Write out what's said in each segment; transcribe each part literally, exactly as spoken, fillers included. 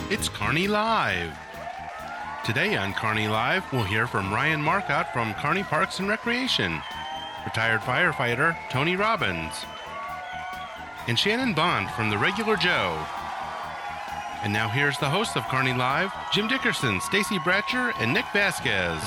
It's Kearney Live. Today on Kearney Live, we'll hear from Ryan Marcotte from Kearney Parks and Recreation, retired firefighter Tony Robbins, and Shannon Bond from The Regular Joe. And now here's the hosts of Kearney Live, Jim Dickerson, Stacy Bratcher, and Nick Vasquez.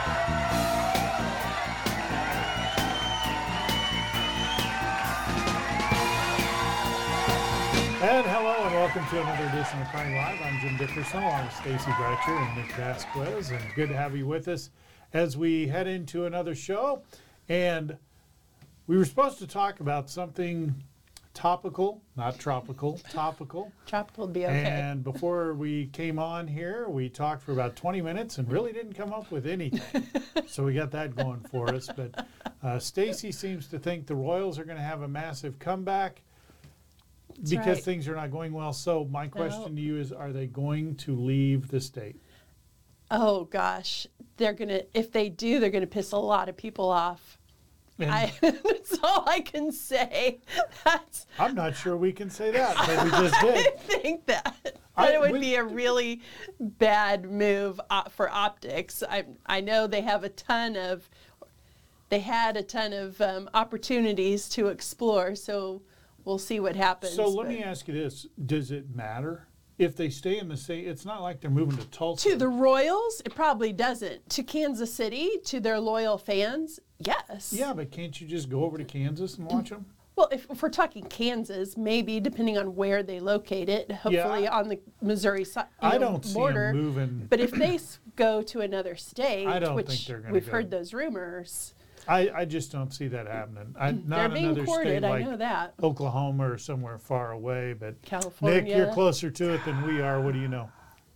And hello and welcome to another edition of Kearney Live. I'm Jim Dickerson along with Stacy Bratcher and Nick Vasquez, and good to have you with us as we head into another show. And we were supposed to talk about something topical, not tropical, topical. Tropical would be okay. And before we came on here, we talked for about twenty minutes and really didn't come up with anything. So we got that going for us. But uh, Stacy seems to think the Royals are going to have a massive comeback. That's because right. things are not going well. So my question to you is, are they going to leave the state? Oh gosh, they're gonna. If they do, they're gonna piss a lot of people off. And I, that's all I can say. That's. I'm not sure we can say that, but we just did. I think that. But I- it would we- be a really bad move uh, for optics. I I know they have a ton of. They had a ton of um, opportunities to explore, so we'll see what happens. So let but- me ask you this: does it matter if they stay in the state? It's not like they're moving to Tulsa. To the Royals, it probably doesn't. To Kansas City, to their loyal fans, yes. Yeah, but can't you just go over to Kansas and watch them? Well, if, if we're talking Kansas, maybe depending on where they locate it, hopefully Yeah. on the Missouri si- you I know, don't see 'em border. moving. But if they s- go to another state, I don't which think they're gonna we've go. heard those rumors, I, I just don't see that happening. I, they're not being another courted. state I like know that. Oklahoma or somewhere far away. But California. Nick, you're closer to it than we are. What do you know?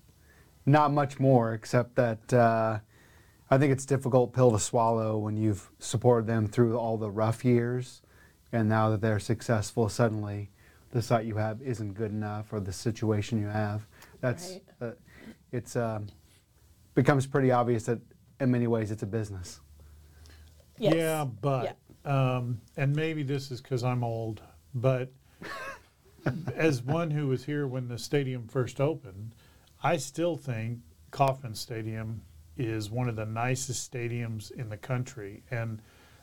Not much more, except that uh, I think it's a difficult pill to swallow when you've supported them through all the rough years, and now that they're successful, suddenly the site you have isn't good enough, or the situation you have. That's Right. uh, it's um, becomes pretty obvious that in many ways it's a business. Yes. Yeah, but, um, and maybe this is because I'm old, but as one who was here when the stadium first opened, I still think Kauffman Stadium is one of the nicest stadiums in the country. And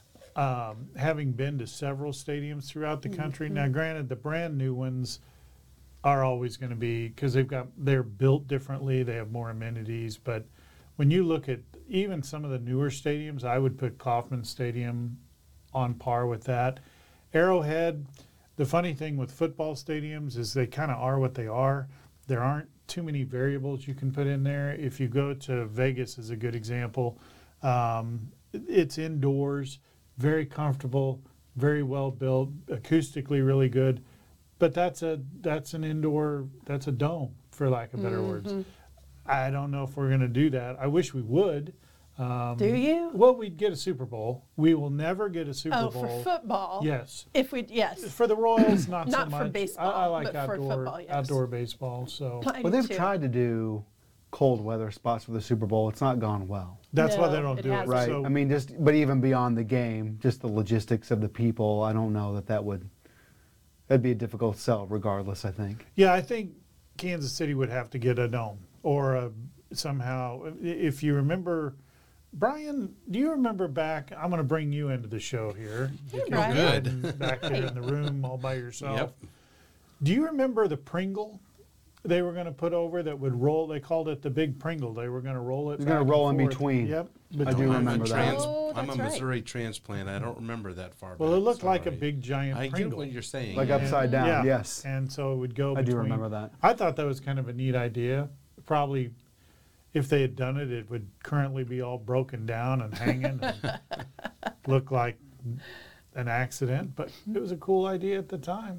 um, having been to several stadiums throughout the country, now granted, the brand new ones are always going to be, because they've got, they're built differently, they have more amenities, but when you look at even some of the newer stadiums, I would put Kauffman Stadium on par with that. Arrowhead, the funny thing with football stadiums is they kind of are what they are. There aren't too many variables you can put in there. If you go to Vegas is a good example. Um, it's indoors, very comfortable, very well built, acoustically really good. But that's a that's an indoor, that's a dome, for lack of better Mm-hmm. words. I don't know if we're going to do that. I wish we would. Um, Do you? Well, we'd get a Super Bowl. We will never get a Super Oh, Bowl. for football. Yes. If we yes. For the Royals, not, so Not much. for baseball, I, I like but for outdoor football, yes. outdoor baseball. So I Well, do they've too. tried to do cold weather spots for the Super Bowl. It's not gone well. that's why No, they don't it do it. hasn't. Right. So, I mean, just but even beyond the game, just the logistics of the people. I don't know that that would. That'd be a difficult sell, regardless. I think. yeah, I think Kansas City would have to get a dome or a, somehow. i- If you remember, Brian, do you remember back? I'm going to bring you into the show here. because Brian. you're Good. hiding back there in the room all by yourself. Yep. Do you remember the Pringle they were going to put over that would roll? They called it the Big Pringle. They were going to roll it. It was gonna back and roll in forth. between. Yep. I do between- I'm remember a that. trans, Oh, I'm a that's right. Missouri transplant. I don't remember that far Well, back. it looked like a Sorry. big giant I get Pringle. what you're saying. Like yeah. upside down. Yeah. Yes. And so it would go. I do between- remember that. I thought that was kind of a neat idea. Probably, if they had done it, it would currently be all broken down and hanging and look like an accident. But it was a cool idea at the time.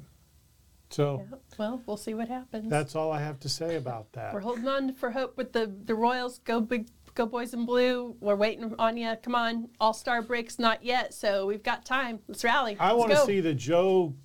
So Yeah. Well, we'll see what happens. that's all I have to say about that. We're holding on for hope with the, the Royals. Go big, go boys in blue. We're waiting on you. Come on, All Star breaks not yet, so we've got time. Let's rally. I Let's want to go. see the Joe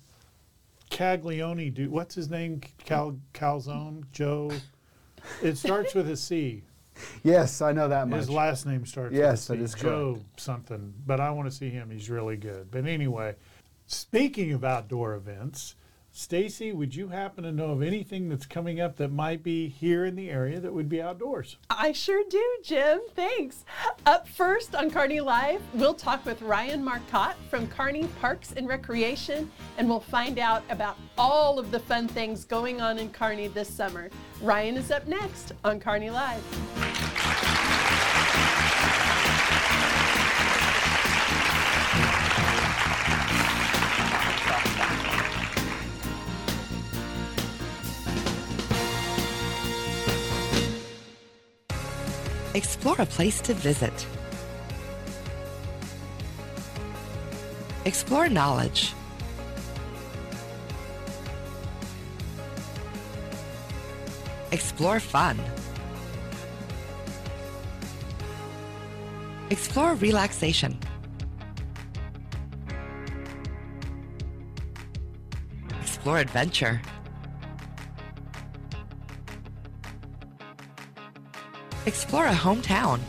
Caglione do. What's his name? Cal Calzone Joe. It starts with a C. Yes, I know that much. His last name starts Yes, with a that C. is Joe correct. something. But I want to see him. He's really good. But anyway, speaking of outdoor events, Stacy, would you happen to know of anything that's coming up that might be here in the area that would be outdoors? I sure do, Jim. Thanks. Up first on Kearney Live, we'll talk with Ryan Marcotte from Kearney Parks and Recreation, and we'll find out about all of the fun things going on in Kearney this summer. Ryan is up next on Kearney Live. Explore a place to visit. Explore knowledge. Explore fun. Explore relaxation. Explore adventure. Explore a hometown.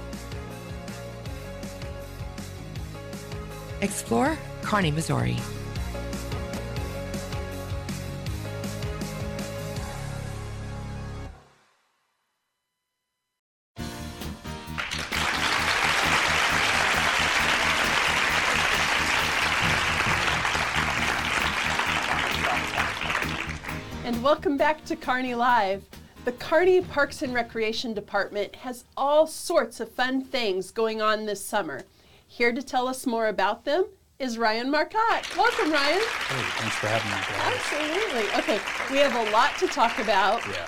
Explore Kearney, Missouri. And welcome back to Kearney Live. The Kearney Parks and Recreation Department has all sorts of fun things going on this summer. Here to tell us more about them is Ryan Marcotte. Welcome, Ryan. Hey, thanks for having me, guys. Absolutely. Okay, we have a lot to talk about. Yeah.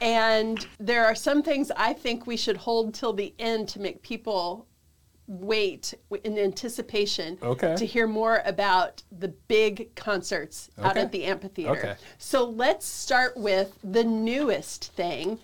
And there are some things I think we should hold till the end to make people wait in anticipation Okay. to hear more about the big concerts out Okay. at the amphitheater. Okay. So let's start with the newest thing,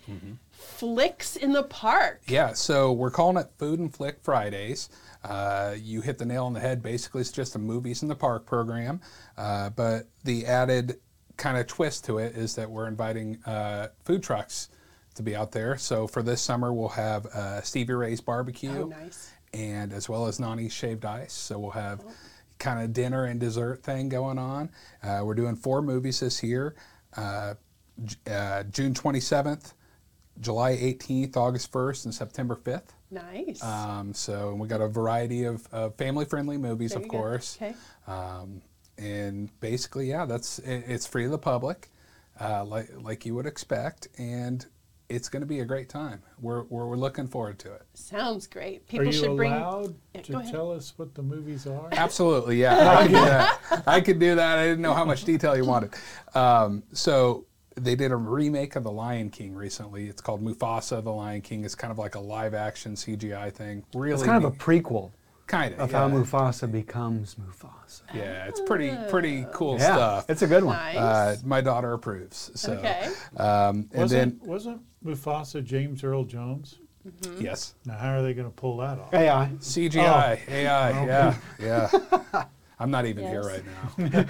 Flicks in the Park. Yeah, so we're calling it Food and Flick Fridays. Uh, you hit the nail on the head. Basically, it's just a Movies in the Park program. Uh, but the added kind of twist to it is that we're inviting uh, food trucks to be out there. So for this summer, we'll have uh, Stevie Ray's Barbecue. Oh, nice. And as well as Nani's Shaved Ice. So we'll have kind of dinner and dessert thing going on. Uh, we're doing four movies this year. Uh, J- uh, June twenty-seventh, July eighteenth, August first, and September fifth. Nice. Um, so we got a variety of, of family-friendly movies, There of you go. course. Okay. Um, and basically, yeah, that's it, it's free to the public, uh, like like you would expect, and it's going to be a great time. We're, we're we're looking forward to it. Sounds great. Are People you should bring. allowed Yeah, to go ahead. tell us what the movies are? Absolutely, yeah. I could do that. I could do that. I didn't know how much detail you wanted. Um, so they did a remake of The Lion King recently. It's called Mufasa, The Lion King. It's kind of like a live-action C G I thing. Really, It's kind of a prequel kind of of yeah. how Mufasa becomes Mufasa. Yeah, it's pretty pretty cool Yeah, stuff. it's a good one. Nice. Uh, my daughter approves. So, Okay. um, and Wasn't, then wasn't Mufasa James Earl Jones? yes, Now, how are they going to pull that off? A I. C G I, A I, yeah, yeah. I'm not even here Yes. right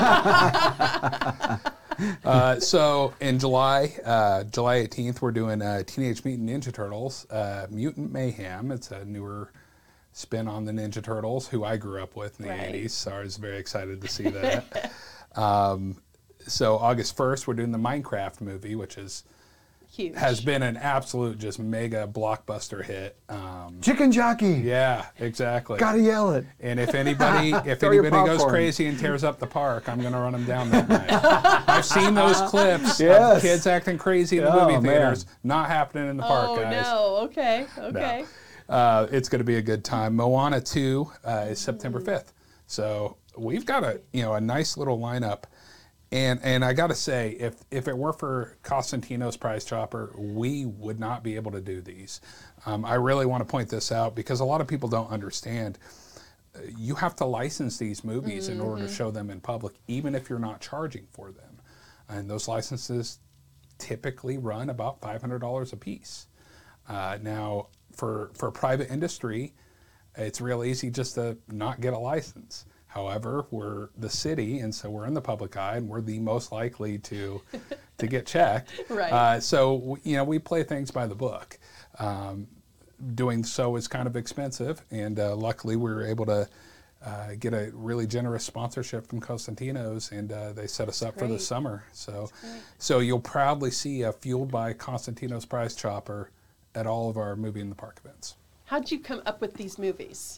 now. uh, so in July, uh, July eighteenth, we're doing uh, Teenage Mutant Ninja Turtles, uh, Mutant Mayhem. It's a newer spin on the Ninja Turtles, who I grew up with in the Right. eighties. So I was very excited to see that. um, so August first, we're doing the Minecraft movie, which is Huge. has been an absolute just mega blockbuster hit. Um, Chicken jockey. yeah, exactly. Gotta yell it. And if anybody, if Throw your anybody goes popcorn. crazy and tears up the park, I'm going to run them down that night. I've seen those clips Yes. of kids acting crazy in the Oh, movie man. theaters. Not happening in the park, Oh guys. no. Okay. Okay. Uh, it's going to be a good time. Moana two uh, is September fifth. So we've got a you know a nice little lineup. And and I got to say, if if it were for Costantino's Prize Chopper, we would not be able to do these. Um, I really want to point this out because a lot of people don't understand. Uh, You have to license these movies in order to show them in public, even if you're not charging for them. And those licenses typically run about five hundred dollars a piece. Uh, now, for for private industry, it's real easy just to not get a license. However, we're the city, and so we're in the public eye, and we're the most likely to to get checked. Right. Uh, so w- you know, we play things by the book. Um, doing so is kind of expensive, and uh, luckily we were able to uh, get a really generous sponsorship from Costantino's, and uh, they set us up for the great. summer. So, so you'll proudly see a Fueled by Costantino's prize chopper at all of our movie in the park events. How'd you come up with these movies?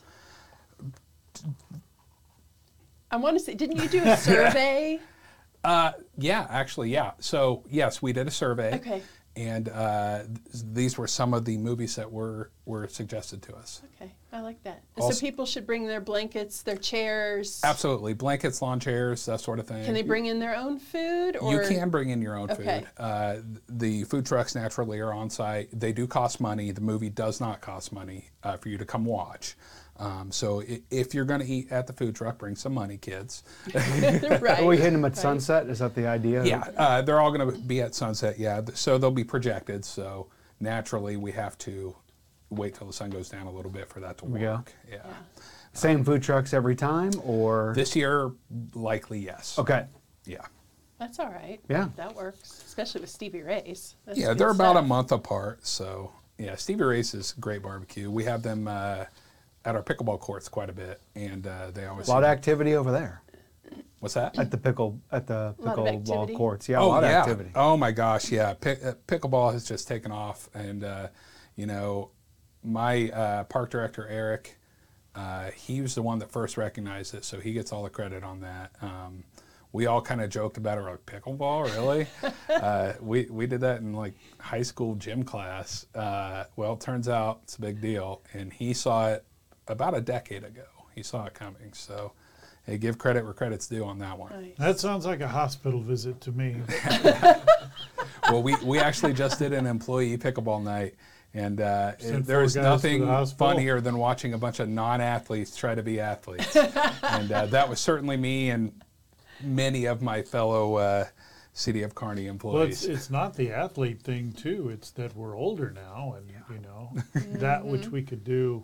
I want to say, didn't you do a survey? Uh, yeah, actually, yeah. So yes, we did a survey. Okay. And uh, th- these were some of the movies that were, were suggested to us. Okay, I like that. Also- so people should bring their blankets, their chairs. Absolutely. Blankets, lawn chairs, that sort of thing. Can they bring in their own food? Or? You can bring in your own Okay. food. Uh, th- the food trucks naturally are on site. They do cost money. The movie does not cost money uh, for you to come watch. Um, so i- if you're going to eat at the food truck, bring some money, kids. Right. Are we hitting them at right. sunset? Is that the idea? Yeah, uh, they're all going to be at sunset. Yeah, th- so they'll be projected. So naturally, we have to wait till the sun goes down a little bit for that to we go. work. Yeah. Same food trucks every time, or This year, likely yes. okay? Yeah. That's all right. Yeah. That works, especially with Stevie Ray's. That's Yeah, good they're about a stuff. month apart. So yeah, Stevie Ray's is great barbecue. We have them uh, at our pickleball courts quite a bit, and uh, they always A lot of activity over there What's that? at the pickle at the lot of pickleball activity. courts. Yeah, a oh lot yeah. of activity. Oh my gosh, yeah. Pick, uh, pickleball has just taken off, and uh, you know, my uh, park director Eric, uh, he was the one that first recognized it, so he gets all the credit on that. Um, we all kind of joked about it, we're like, pickleball, really? uh, we we did that in like high school gym class. Uh, well, it turns out it's a big deal, and he saw it about a decade ago. He saw it coming, so. Hey, give credit where credit's due on that one. Nice. That sounds like a hospital visit to me. Well, we, we actually just did an employee pickleball night, and uh, Sent it, there four is guys to nothing the hospital. funnier than watching a bunch of non-athletes try to be athletes. And uh, that was certainly me and many of my fellow uh, City of Kearney Well, employees. it's, it's not the athlete thing too. It's that we're older now, and you know that which we could do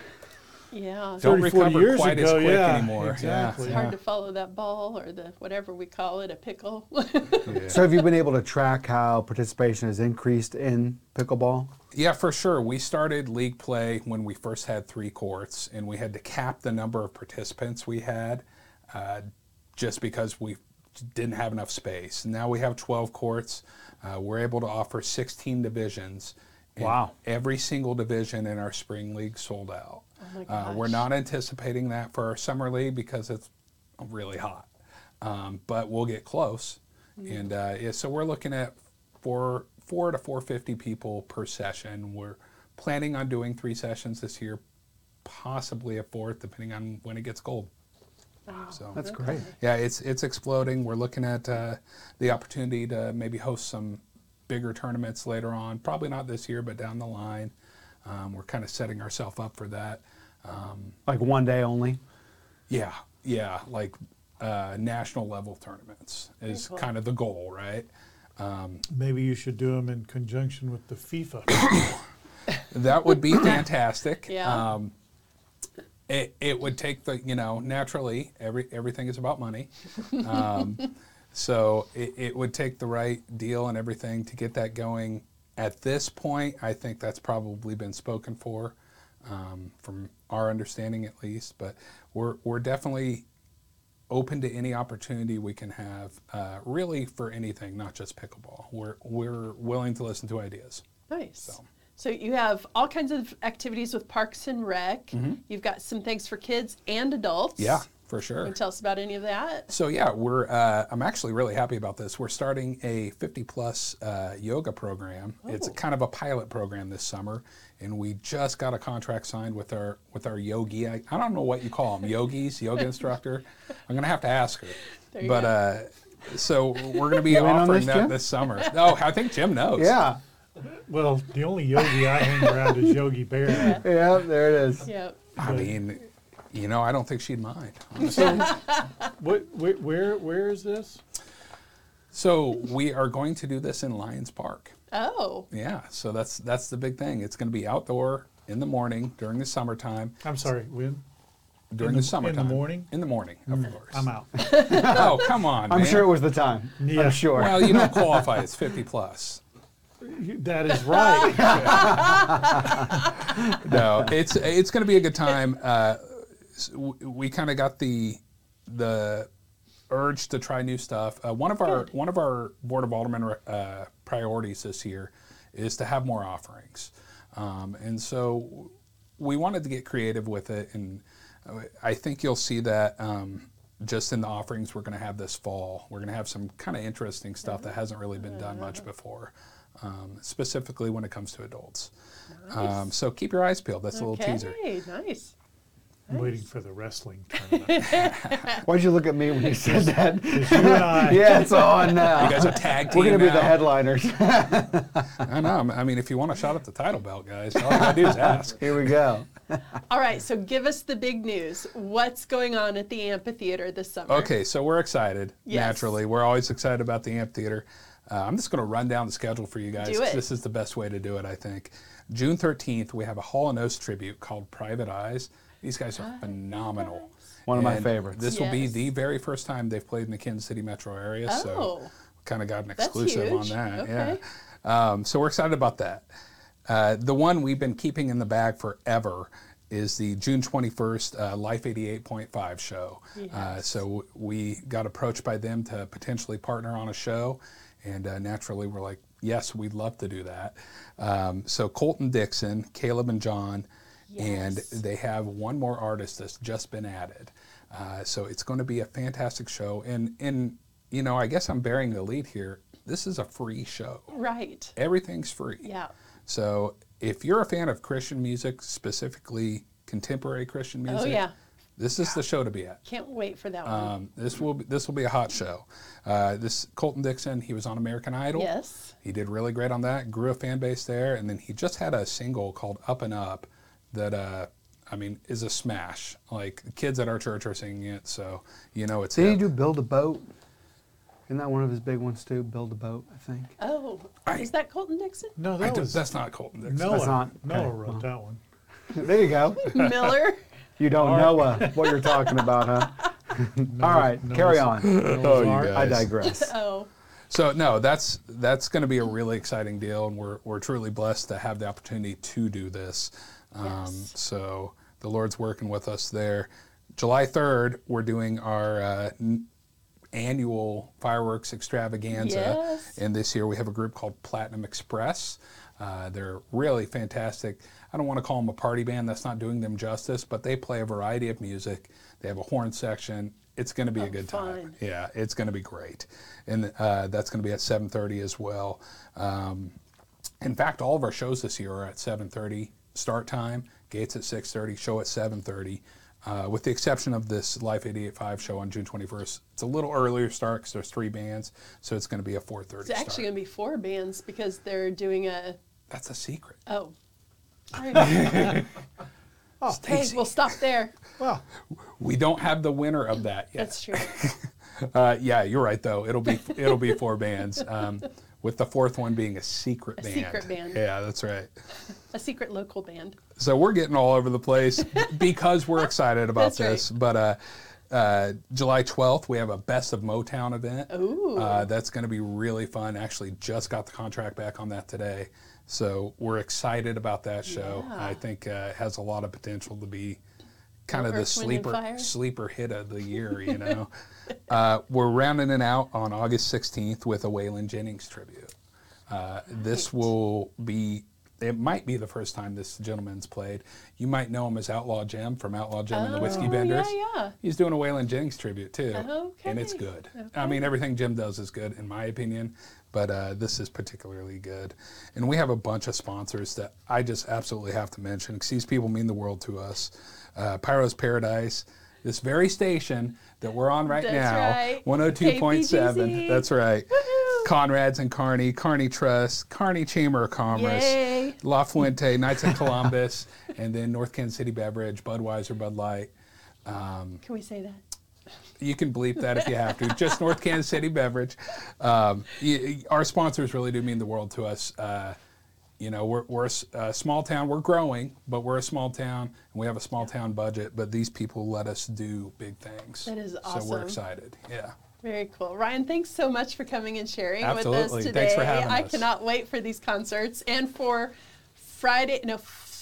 Yeah. Don't thirty, forty recover years quite as ago. quick yeah, anymore. Yeah. Exactly. It's hard to follow that ball or the whatever we call it, a pickle. Yeah. So have you been able to track how participation has increased in pickleball? Yeah, for sure. We started league play when we first had three courts, and we had to cap the number of participants we had uh, just because we didn't have enough space. Now we have twelve courts. Uh, we're able to offer sixteen divisions. and Wow. Every single division in our spring league sold out. Oh my Uh, we're gosh. not anticipating that for our summer league because it's really hot. Um, but we'll get close. Mm. And uh, yeah, so we're looking at four, four to four fifty people per session. We're planning on doing three sessions this year, possibly a fourth, depending on when it gets cold. Wow. So That's Okay. great. yeah, it's it's exploding. We're looking at uh, the opportunity to maybe host some bigger tournaments later on. Probably not this year, but down the line. Um, we're kind of setting ourselves up for that. Um, Like one day only? yeah, yeah, like uh, national level tournaments is cool. kind of the goal, right? Um, Maybe you should do them in conjunction with the FIFA. that would be fantastic. Yeah. Um, it, it would take the, you know, naturally, every everything is about money. Um, so it, it would take the right deal and everything to get that going. At this point, I think that's probably been spoken for, um, from our understanding at least. But we're we're definitely open to any opportunity we can have, uh, really for anything, not just pickleball. We're we're willing to listen to ideas. Nice. So. So you have all kinds of activities with Parks and Rec. You've got some things for kids and adults. Mm-hmm. Yeah, for sure. Can you tell us about any of that? So yeah, we're. Uh, I'm actually really happy about this. We're starting a fifty plus uh, yoga program. It's Oh. kind of a pilot program this summer, and we just got a contract signed with our with our yogi. I, I don't know what you call them, yogis, yoga instructor. I'm gonna have to ask her. There you but go. uh, so we're gonna be in on offering this, that Jim? this summer. Oh, I think Jim knows. Yeah. Well, the only yogi I hang around is Yogi Bear. Yeah, there it is. Yep. I mean, you know, I don't think she'd mind. So, what, where, where, where is this? So we are going to do this in Lions Park. Oh. Yeah, so that's that's the big thing. It's going to be outdoor in the morning during the summertime. I'm sorry, when? During In the, the- in the summertime. morning? In the morning, of course. I'm out. Oh, come on, I'm man. sure it was the time. Yeah. I'm sure. Well, you don't qualify. It's fifty plus. That is right. No, it's it's going to be a good time. Uh, s- w- we kind of got the the urge to try new stuff. Uh, one of our Good. one of our Board of Aldermen uh, priorities this year is to have more offerings, um, and so we wanted to get creative with it. And I think you'll see that um, just in the offerings we're going to have this fall. We're going to have some kind of interesting stuff that hasn't really been done much before, um, specifically when it comes to adults. Um, so keep your eyes peeled. That's a little teaser. Okay, nice. I'm waiting for the wrestling tournament. Why'd you look at me when you said that? Because you and I, Yeah, it's on now. You guys are tag team We're going to be now. the headliners. I know. I mean, if you want a shot at the title belt, guys, all you gotta do is ask. Here we go. All right, so give us the big news. What's going on at the amphitheater this summer? Okay, so we're excited. Yes. Naturally, we're always excited about the amphitheater. Uh, I'm just going to run down the schedule for you guys. Do 'cause it. This is the best way to do it, I think. June thirteenth, we have a Hall and Oates tribute called Private Eyes. These guys are phenomenal. One of my And favorites. This will be Yes. the very first time they've played in the Kansas City metro area, Oh. so kind of got an That's exclusive on huge. that. Okay. Yeah. Um, so we're excited about that. Uh, the one we've been keeping in the bag forever is the June twenty-first uh, Life eighty-eight point five show. Uh, Yes. so we got approached by them to potentially partner on a show, and uh, naturally we're like, yes, we'd love to do that. Um, so Colton Dixon, Caleb and John, and Yes. they have one more artist that's just been added. Uh, so it's going to be a fantastic show. And, and, you know, I guess I'm bearing the lead here. This is a free show. Right. Everything's free. Yeah. So if you're a fan of Christian music, specifically contemporary Christian music, Oh, yeah. this is the show to be at. Can't wait for that one. Um, this will be, this will be a hot show. Uh, this Colton Dixon, he was on American Idol. Yes. He did really great on that. Grew a fan base there, and then he just had a single called "Up and Up" that uh, I mean is a smash. Like the kids at our church are singing it, so you know it's. Did he hip. do Build a Boat? Isn't that one of his big ones too? Build a Boat, I think. Oh, I- is that Colton Dixon? no, I that don't- was that's not Colton Dixon. Noah. That's not- Noah okay, wrote well. that one. There you go. Miller? You don't know uh, what you're talking about, huh? All right, Noah's- carry on. Noah's you Ark. guys. I digress. Oh, So no, that's that's going to be a really exciting deal, and we're we're truly blessed to have the opportunity to do this. Um, Yes. So the Lord's working with us there. July third, we're doing our uh, n- annual fireworks extravaganza, Yes. and this year we have a group called Platinum Express. Uh, they're really fantastic. I don't want to call them a party band. That's not doing them justice, but they play a variety of music. They have a horn section. It's going to be a Oh, good fun. time. Yeah, it's going to be great, and uh, that's going to be at seven thirty as well. Um, in fact, all of our shows this year are at seven thirty start time. Gates at six thirty. Show at seven thirty. Uh, with the exception of this Life eighty-eight point five show on June twenty-first, it's a little earlier start because there's three bands, so it's going to be a four thirty it's start. actually going to be four bands because they're doing a. That's a secret. Oh. All right. Okay, Stacy. we'll stop there. Well, We don't have the winner of that yet. That's true. Uh, yeah, you're right though. It'll be it'll be four bands, um, with the fourth one being a secret A band. secret band. Yeah, that's right. A secret local band. So we're getting all over the place because we're excited about That's right. this. But uh, uh, July twelfth, we have a Best of Motown event. Ooh. Uh, that's going to be really fun. Actually, just got the contract back on that today. So we're excited about that show. Yeah. I think uh, it has a lot of potential to be kind of the Earth, Wind, and sleeper Fire? sleeper hit of the year, you know. uh, we're rounding it out on August sixteenth with a Waylon Jennings tribute. Uh, this Right. will be, it might be the first time this gentleman's played. You might know him as Outlaw Jim from Outlaw Jim and the Whiskey Oh, Benders. yeah, yeah. He's doing a Waylon Jennings tribute too. And it's Okay, good. I okay. mean, everything Jim does is good in my opinion, but uh, this is particularly good. And we have a bunch of sponsors that I just absolutely have to mention because these people mean the world to us. Uh, Pyro's Paradise, this very station that we're on right That's now, right. one oh two point seven. K P G Z. That's right. Woohoo. Conrad's and Kearney, Kearney Trust, Kearney Chamber of Commerce, Yay. La Fuente, Knights of Columbus, and then North Kansas City Beverage, Budweiser, Bud Light. Can we say that? You can bleep that if you have to. Just North Kansas City Beverage. Um, y- our sponsors really do mean the world to us. Uh, you know, we're, we're a s- a small town. We're growing, but we're a small town, and we have a small town budget. But these people let us do big things. That is So awesome. we're excited. Yeah. Very cool. Ryan, thanks so much for coming and sharing with Absolutely. us today. Thanks for having I us. cannot wait for these concerts and for Friday, no,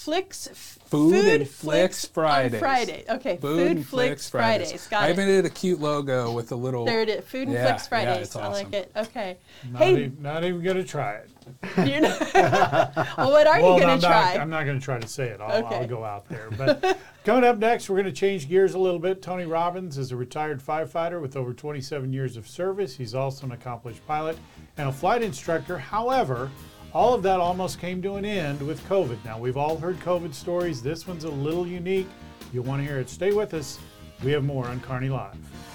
Flicks. Food and Flicks Fridays. On Friday. Okay, Food, Food, and Flicks, Fridays. Got I it. even did a cute logo with a little. There it is. Food and Yeah, Flicks yeah, Fridays. it's I like awesome. it. Okay. Not, hey, e- not even going to try it. you're not, well, what are well, you going I'm to try? Not, I'm not going to try to say it. I'll, Okay. I'll go out there. But coming up next, we're going to change gears a little bit. Tony Robbins is a retired firefighter with over twenty-seven years of service. He's also an accomplished pilot and a flight instructor. However, all of that almost came to an end with COVID. Now, we've all heard COVID stories. This one's a little unique. You'll want to hear it. Stay with us. We have more on Kearney Live.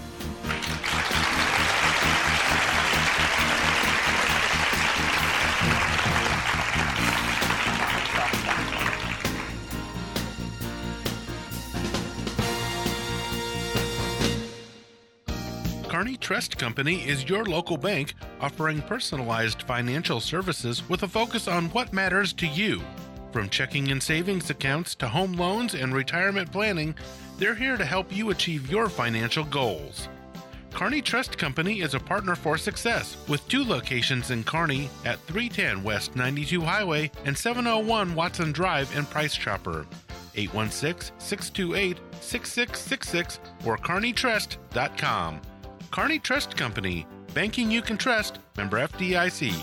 Kearney Trust Company is your local bank offering personalized financial services with a focus on what matters to you. From checking and savings accounts to home loans and retirement planning, they're here to help you achieve your financial goals. Kearney Trust Company is a partner for success with two locations in Kearney at three ten West ninety-two Highway and seven oh one Watson Drive in Price Chopper. eight one six, six two eight, six six six six or kearney trust dot com. Kearney Trust Company, banking you can trust, member F D I C.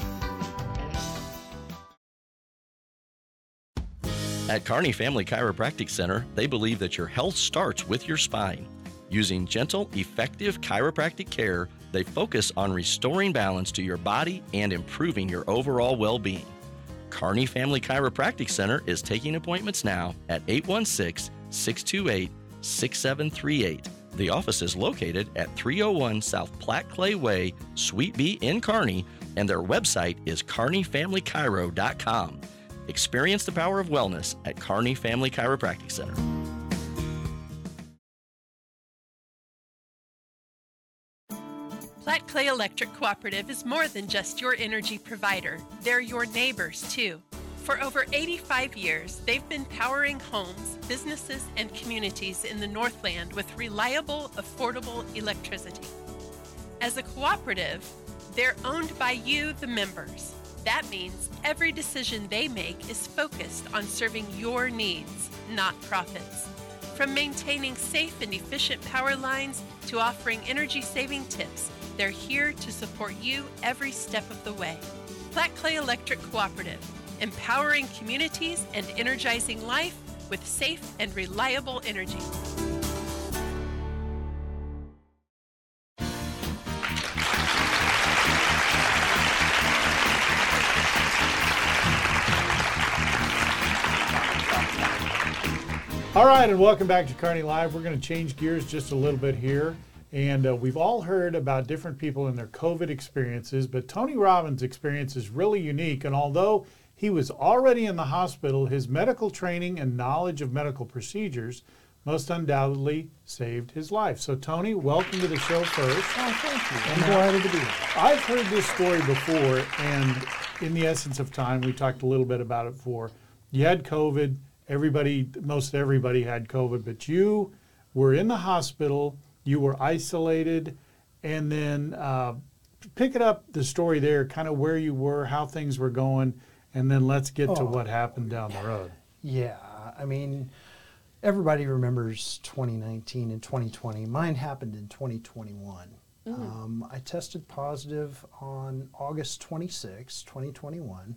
At Kearney Family Chiropractic Center, they believe that your health starts with your spine. Using gentle, effective chiropractic care, they focus on restoring balance to your body and improving your overall well-being. Kearney Family Chiropractic Center is taking appointments now at eight one six, six two eight, six seven three eight. The office is located at three oh one South Platte Clay Way, Suite B in Kearney, and their website is kearney family chiro dot com. Experience the power of wellness at Kearney Family Chiropractic Center. Platte Clay Electric Cooperative is more than just your energy provider. They're your neighbors, too. For over eighty-five years, they've been powering homes, businesses, and communities in the Northland with reliable, affordable electricity. As a cooperative, they're owned by you, the members. That means every decision they make is focused on serving your needs, not profits. From maintaining safe and efficient power lines to offering energy-saving tips, they're here to support you every step of the way. Platte Clay Electric Cooperative, empowering communities and energizing life with safe and reliable energy. All right, and welcome back to Kearney Live. We're going to change gears just a little bit here. And uh, we've all heard about different people and their COVID experiences, but Tony Robbins' experience is really unique. And although he was already in the hospital, his medical training and knowledge of medical procedures most undoubtedly saved his life. So, Tony, welcome to the show first. Oh, thank you. And I'm delighted to be here. I've heard this story before, and in the essence of time, we talked a little bit about it before. You had COVID. Everybody, most everybody had COVID, but you were in the hospital. You were isolated, and then uh, pick it up the story there, kind of where you were, how things were going, and then let's get to Oh. what happened down the road. Yeah, I mean, everybody remembers twenty nineteen and twenty twenty. Mine happened in twenty twenty-one. Um, I tested positive on August twenty-sixth, twenty twenty-one,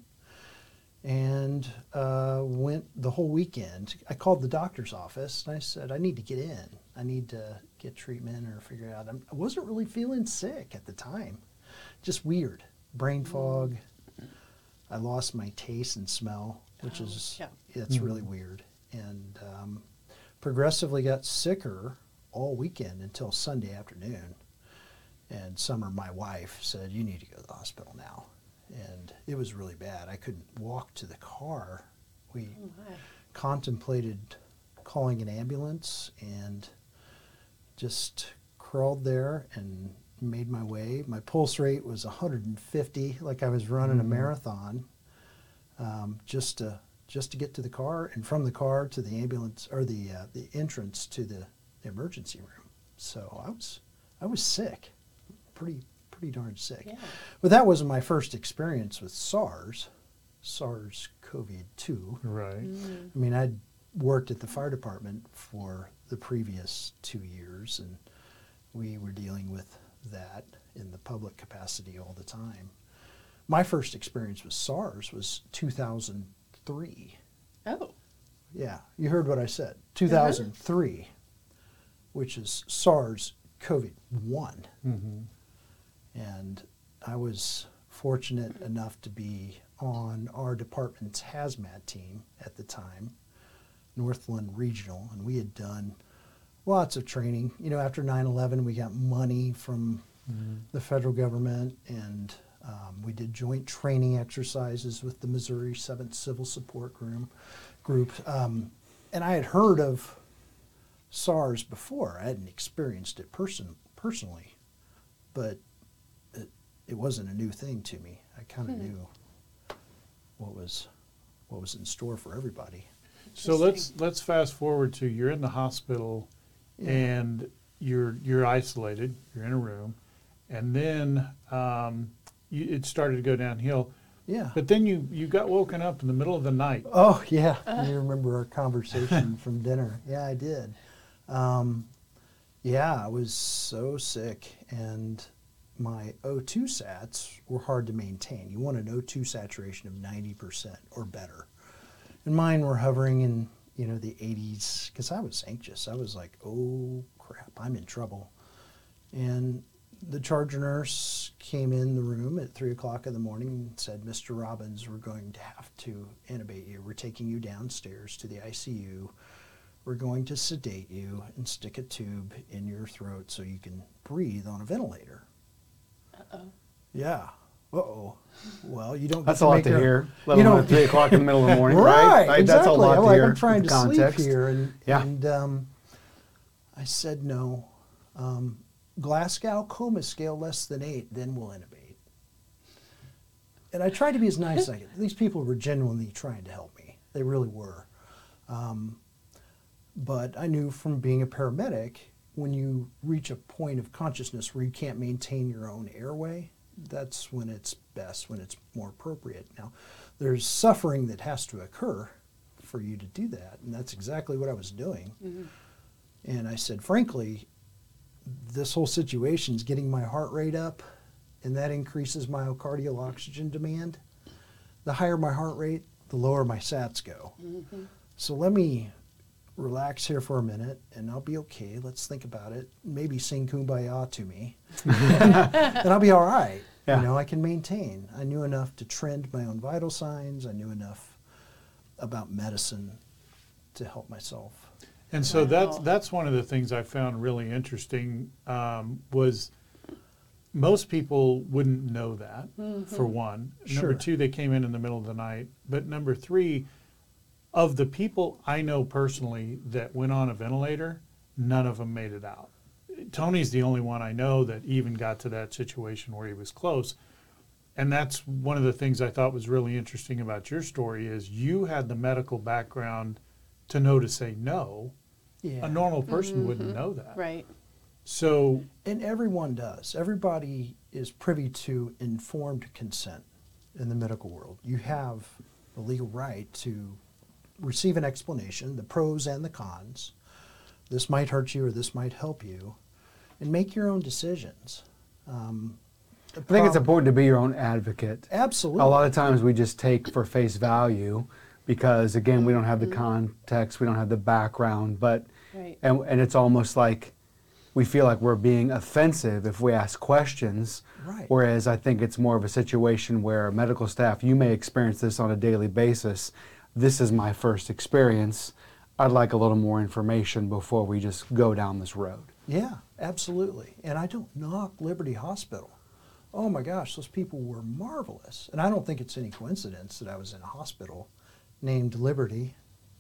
and uh, went the whole weekend. I called the doctor's office, and I said, I need to get in. I need to get treatment or figure it out. I'm, I wasn't really feeling sick at the time. Just weird. Brain fog. I lost my taste and smell, which Oh, is, yeah. it's really weird. And um, progressively got sicker all weekend until Sunday afternoon. And Summer, my wife, said, you need to go to the hospital now. And it was really bad. I couldn't walk to the car. We Oh, my. contemplated calling an ambulance and just crawled there and made my way. My pulse rate was one hundred fifty, like I was running a marathon, um, just to just to get to the car, and from the car to the ambulance or the uh, the entrance to the, the emergency room. So I was I was sick, pretty pretty darn sick. Yeah. But that wasn't my first experience with SARS. SARS CoV two. Right. I mean, I'd worked at the fire department for the previous two years, and we were dealing with that in the public capacity all the time. My first experience with SARS was two thousand three. Oh. Yeah, you heard what I said. two thousand three, uh-huh. which is SARS CoV one. Mm-hmm. And I was fortunate enough to be on our department's hazmat team at the time, Northland Regional, and we had done lots of training. You know, after nine eleven, we got money from mm-hmm. the federal government, and um, we did joint training exercises with the Missouri seventh Civil Support Group. group. Um, and I had heard of SARS before. I hadn't experienced it person personally, but it, it wasn't a new thing to me. I kind of hmm. knew what was what was in store for everybody. So let's let's fast forward to you're in the hospital, yeah. and you're you're isolated. You're in a room, and then um, you, it started to go downhill. Yeah. But then you you got woken up in the middle of the night. Oh yeah, uh. you remember our conversation from dinner? Yeah, I did. Um, yeah, I was so sick, and my O two sats were hard to maintain. You want an O two saturation of ninety percent or better. And mine were hovering in, you know, the eighties, because I was anxious. I was like, oh, crap, I'm in trouble. And the charge nurse came in the room at three o'clock in the morning and said, Mister Robbins, we're going to have to intubate you. We're taking you downstairs to the I C U. We're going to sedate you and stick a tube in your throat so you can breathe on a ventilator. Uh-oh. Yeah. Uh-oh. Well, you don't. That's get a to lot make to your, hear. Let you alone know, at three o'clock in the middle of the morning, right? Right. right? Exactly. That's a lot I'm to like, hear. I'm trying to context. sleep here, and yeah. and um, I said no. Um, Glasgow coma scale less than eight, then we'll intubate. And I tried to be as nice as I could. These people were genuinely trying to help me. They really were. Um, but I knew from being a paramedic, when you reach a point of consciousness where you can't maintain your own airway, that's when it's best, when it's more appropriate. Now, there's suffering that has to occur for you to do that, and that's exactly what I was doing. Mm-hmm. And I said, frankly, this whole situation is getting my heart rate up, and that increases myocardial oxygen demand. The higher my heart rate, the lower my sats go. Mm-hmm. So let me relax here for a minute, and I'll be okay. Let's think about it. Maybe sing Kumbaya to me, and I'll be all right. Yeah. You know, I can maintain. I knew enough to trend my own vital signs. I knew enough about medicine to help myself. And so that's that's one of the things I found really interesting um, was most people wouldn't know that, mm-hmm. for one. Sure. Number two, they came in in the middle of the night. But number three, of the people I know personally that went on a ventilator, none of them made it out. Tony's the only one I know that even got to that situation where he was close. And that's one of the things I thought was really interesting about your story is you had the medical background to know to say no. Yeah. A normal person mm-hmm. wouldn't know that. Right. So, and everyone does. Everybody is privy to informed consent in the medical world. You have the legal right to receive an explanation, the pros and the cons. This might hurt you or this might help you, and make your own decisions. Um, I think it's important to be your own advocate. Absolutely. A lot of times we just take for face value because, again, we don't have the mm-hmm. context, we don't have the background, but right. and, and it's almost like we feel like we're being offensive if we ask questions, right. whereas I think it's more of a situation where medical staff, you may experience this on a daily basis. This is my first experience. I'd like a little more information before we just go down this road. Yeah, absolutely. And I don't knock Liberty Hospital. Oh my gosh, those people were marvelous. And I don't think it's any coincidence that I was in a hospital named Liberty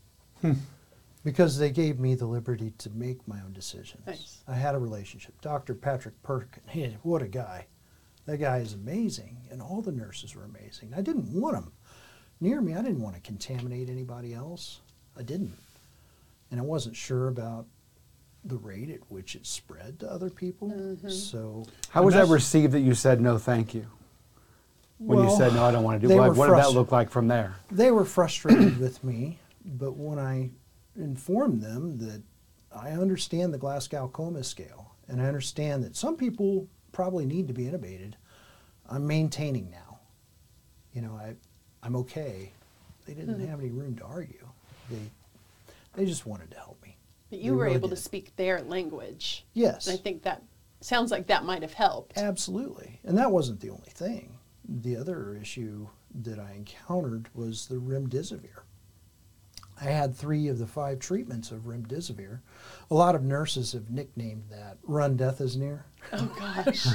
because they gave me the liberty to make my own decisions. Nice. I had a relationship. Doctor Patrick Perkin, hey, what a guy. That guy is amazing, and all the nurses were amazing. I didn't want him near me. I didn't want to contaminate anybody else. I didn't. And I wasn't sure about the rate at which it spread to other people. Mm-hmm. So how was that received that you said no thank you? when Well, you said, no, I don't want to do they it? Like, were what did that frustr- look like from there? They were frustrated with me, but when I informed them that I understand the Glasgow-Coma scale, and I understand that some people probably need to be intubated, I'm maintaining now. You know, I, I'm okay. They didn't Mhm. have any room to argue. They, they just wanted to help me. But you They were really able to did. speak their language. Yes. And I think that sounds like that might have helped. Absolutely. And that wasn't the only thing. The other issue that I encountered was the remdesivir. I had three of the five treatments of remdesivir. A lot of nurses have nicknamed that "run death is near." Oh gosh.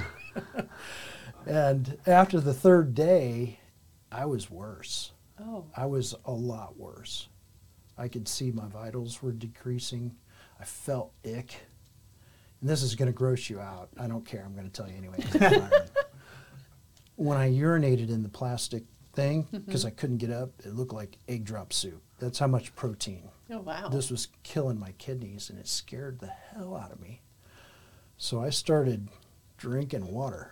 And after the third day, I was worse. Oh. I was a lot worse. I could see my vitals were decreasing. I felt ick. And this is going to gross you out. I don't care. I'm going to tell you anyway. When I urinated in the plastic thing, because I couldn't get up, it looked like egg drop soup. That's how much protein. Oh wow. This was killing my kidneys, and it scared the hell out of me. So I started drinking water.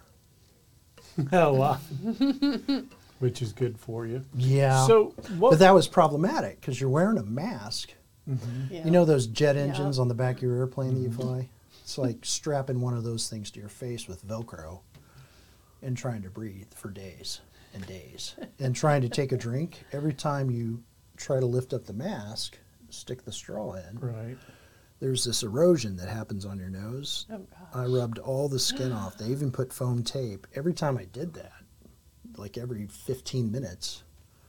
A lot. Which is good for you. Yeah. So what? But that was problematic because you're wearing a mask. Yeah. You know those jet engines Yeah. on the back of your airplane that you fly? It's like strapping one of those things to your face with Velcro and trying to breathe for days and days. And trying to take a drink. Every time you try to lift up the mask, stick the straw in, Right. there's this erosion that happens on your nose. Oh gosh. I rubbed all the skin off. They even put foam tape. Every time I did that, like every fifteen minutes,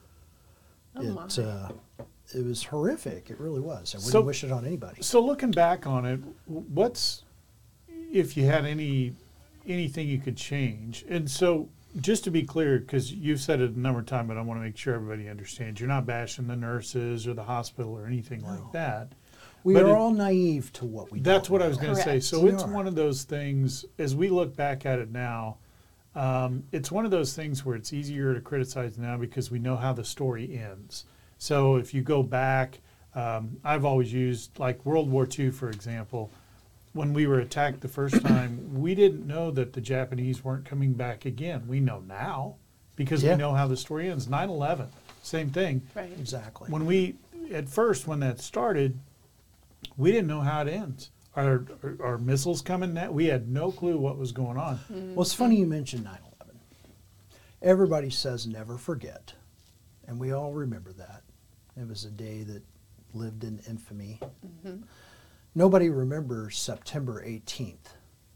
Oh it my. uh, it was horrific. It really was. I wouldn't So- wish it on anybody. So looking back on it, what's if you had any anything you could change? And so just to be clear, because you've said it a number of times, but I want to make sure everybody understands. You're not bashing the nurses or the hospital or anything like that. We But are it- all naive to what we. That's don't what I know. was going to say. Correct. So We it's are. one of those things, as we look back at it now, um, it's one of those things where it's easier to criticize now because we know how the story ends. So if you go back, um, I've always used, like World War Two, for example, when we were attacked the first time, we didn't know that the Japanese weren't coming back again. We know now because Yeah. we know how the story ends. nine eleven, same thing. Right. Exactly. When we, at first, when that started, we didn't know how it ends. Are, are, are missiles coming? That we had no clue what was going on. Well, it's funny you mentioned nine eleven. Everybody says never forget, and we all remember that. It was a day that lived in infamy. Nobody remembers September eighteenth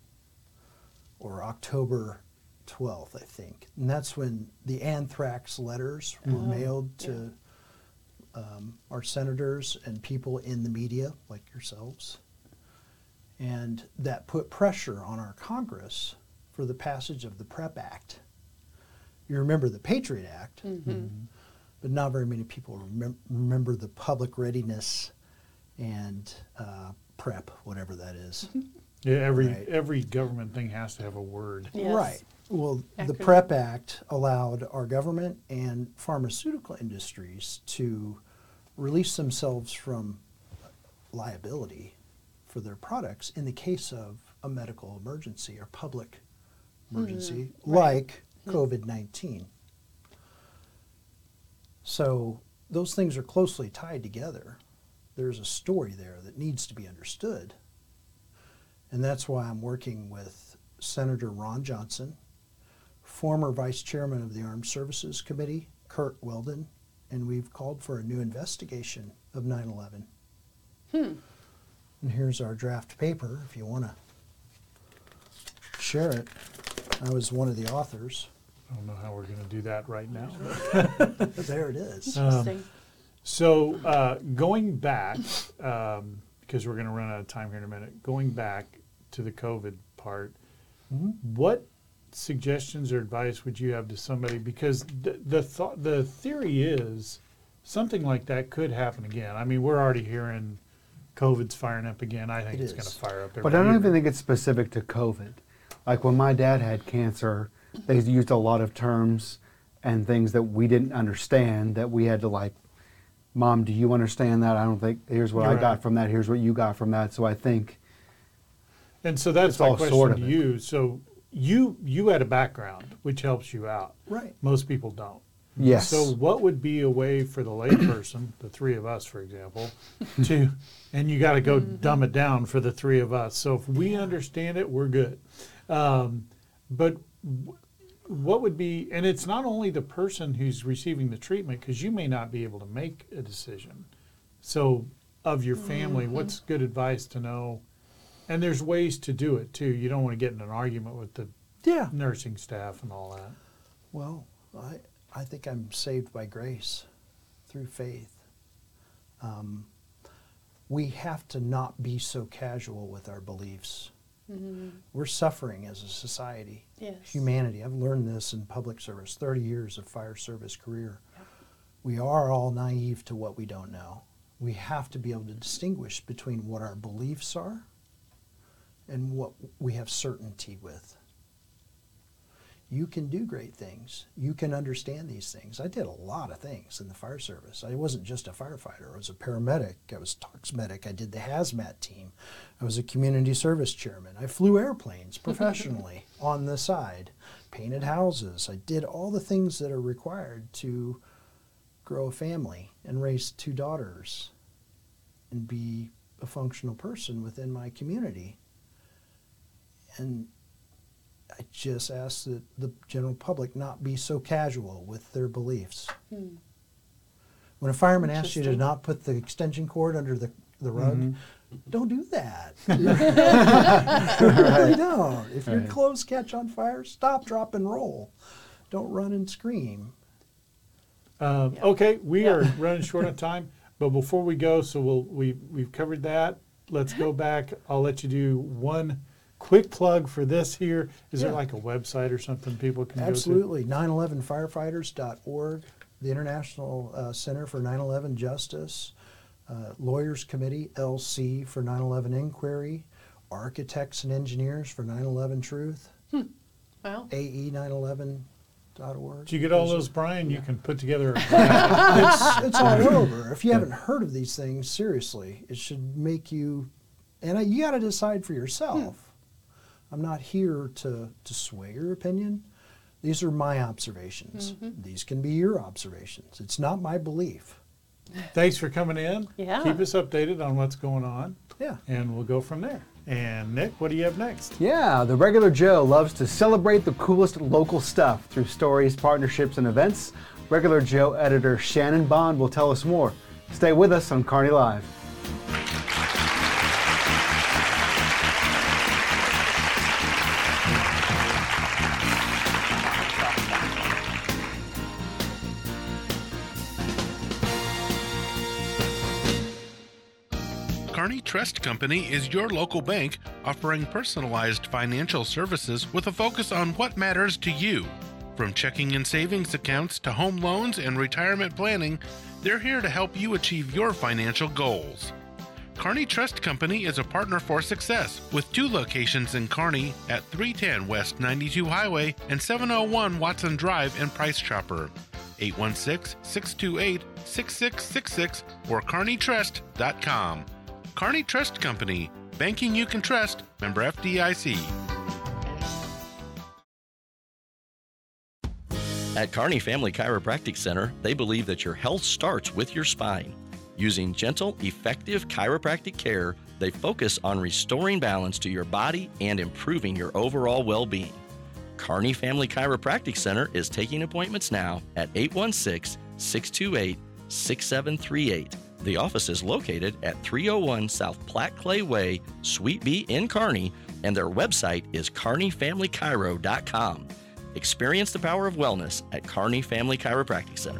or October twelfth, I think. And that's when the anthrax letters were mailed to um, our senators and people in the media like yourselves. And that put pressure on our Congress for the passage of the PrEP Act. You remember the Patriot Act, but not very many people remem- remember the public readiness and uh, PrEP, whatever that is. Yeah, every Right. every government thing has to have a word. Yes. Right. Well, the Acronym. PrEP Act allowed our government and pharmaceutical industries to release themselves from liability for their products in the case of a medical emergency or public emergency like COVID nineteen. So those things are closely tied together. There's a story there that needs to be understood. And that's why I'm working with Senator Ron Johnson, former Vice Chairman of the Armed Services Committee, Kurt Weldon, and we've called for a new investigation of nine eleven. Hmm. And here's our draft paper if you want to share it. I was one of the authors. I don't know how we're going to do that right now. There it is. Interesting. So uh, going back, um, because we're going to run out of time here in a minute, going back to the COVID part, what suggestions or advice would you have to somebody? Because the the, th- the theory is something like that could happen again. I mean, we're already hearing COVID's firing up again. I think It it's going to is. fire up every But I don't year. even think it's specific to COVID. Like when my dad had cancer, they used a lot of terms and things that we didn't understand that we had to like, Mom, do you understand that? I don't think, here's what I Right. got from that, here's what you got from that. So I think And so that's It's my all question sort to of it. you. So you you had a background, which helps you out. Right. Most people don't. Yes. So what would be a way for the layperson, the three of us, for example, to, and you got to go Mm-hmm. dumb it down for the three of us. So if we understand it, we're good. Um, but w- what would be, and it's not only the person who's receiving the treatment, because you may not be able to make a decision. So of your family, Mm-hmm. what's good advice to know? And there's ways to do it too. You don't want to get in an argument with the Yeah. nursing staff and all that. Well, I, I think I'm saved by grace through faith. Um, we have to not be so casual with our beliefs. Mm-hmm. We're suffering as a society, Yes. humanity. I've learned this in public service, thirty years of fire service career. We are all naive to what we don't know. We have to be able to distinguish between what our beliefs are and what we have certainty with. You can do great things. You can understand these things. I did a lot of things in the fire service. I wasn't just a firefighter. I was a paramedic. I was tox medic. I did the hazmat team. I was a community service chairman. I flew airplanes professionally on the side, painted houses. I did all the things that are required to grow a family and raise two daughters and be a functional person within my community. And I just ask that the general public not be so casual with their beliefs. Hmm. When a fireman asks you to Interesting. not put the extension cord under the, the rug, Mhm. don't do that. Really don't. If your Right. clothes catch on fire, stop, drop, and roll. Don't run and scream. Um, Yeah. Okay, we Yeah. are running short on time, but before we go, so we'll, we, we've covered that. Let's go back. I'll let you do one quick plug for this here. Is there Yeah. like a website or something people can Absolutely. nine eleven firefighters dot org, the International uh, Center for nine eleven Justice, uh, Lawyers Committee, L C, for nine eleven Inquiry, Architects and Engineers for nine eleven Truth, Wow. A E nine eleven dot org. go to? Did you get all those, Brian? You can put together a it's, it's all over. If you haven't heard of these things, seriously, it should make you, and I, you got to decide for yourself. I'm not here to, to sway your opinion. These are my observations. These can be your observations. It's not my belief. Thanks for coming in. Yeah. Keep us updated on what's going on, Yeah. and we'll go from there. And Nick, what do you have next? Yeah, the Regular Joe loves to celebrate the coolest local stuff through stories, partnerships, and events. Regular Joe editor Shannon Bond will tell us more. Stay with us on Kearney Live. Kearney Trust Company is your local bank offering personalized financial services with a focus on what matters to you. From checking and savings accounts to home loans and retirement planning, they're here to help you achieve your financial goals. Kearney Trust Company is a partner for success with two locations in Kearney at three ten West ninety-two Highway and seven oh one Watson Drive in Price Chopper. eight one six, six two eight, six six six six or kearney trust dot com. Kearney Trust Company, banking you can trust, member F D I C. At Kearney Family Chiropractic Center, they believe that your health starts with your spine. Using gentle, effective chiropractic care, they focus on restoring balance to your body and improving your overall well-being. Kearney Family Chiropractic Center is taking appointments now at eight one six, six two eight, six seven three eight. The office is located at three oh one South Platte Clay Way, Suite B in Kearney, and their website is kearney family chiro dot com. Experience the power of wellness at Kearney Family Chiropractic Center.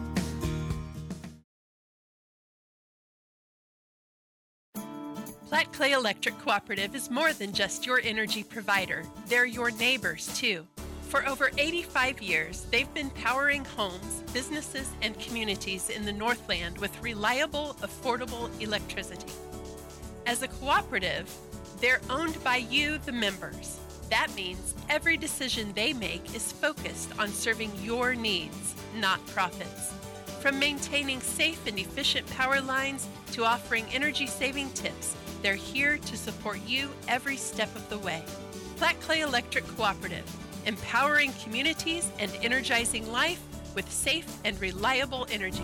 Platte Clay Electric Cooperative is more than just your energy provider. They're your neighbors, too. For over eighty-five years, they've been powering homes, businesses, and communities in the Northland with reliable, affordable electricity. As a cooperative, they're owned by you, the members. That means every decision they make is focused on serving your needs, not profits. From maintaining safe and efficient power lines to offering energy-saving tips, they're here to support you every step of the way. Flat Clay Electric Cooperative, empowering communities and energizing life with safe and reliable energy.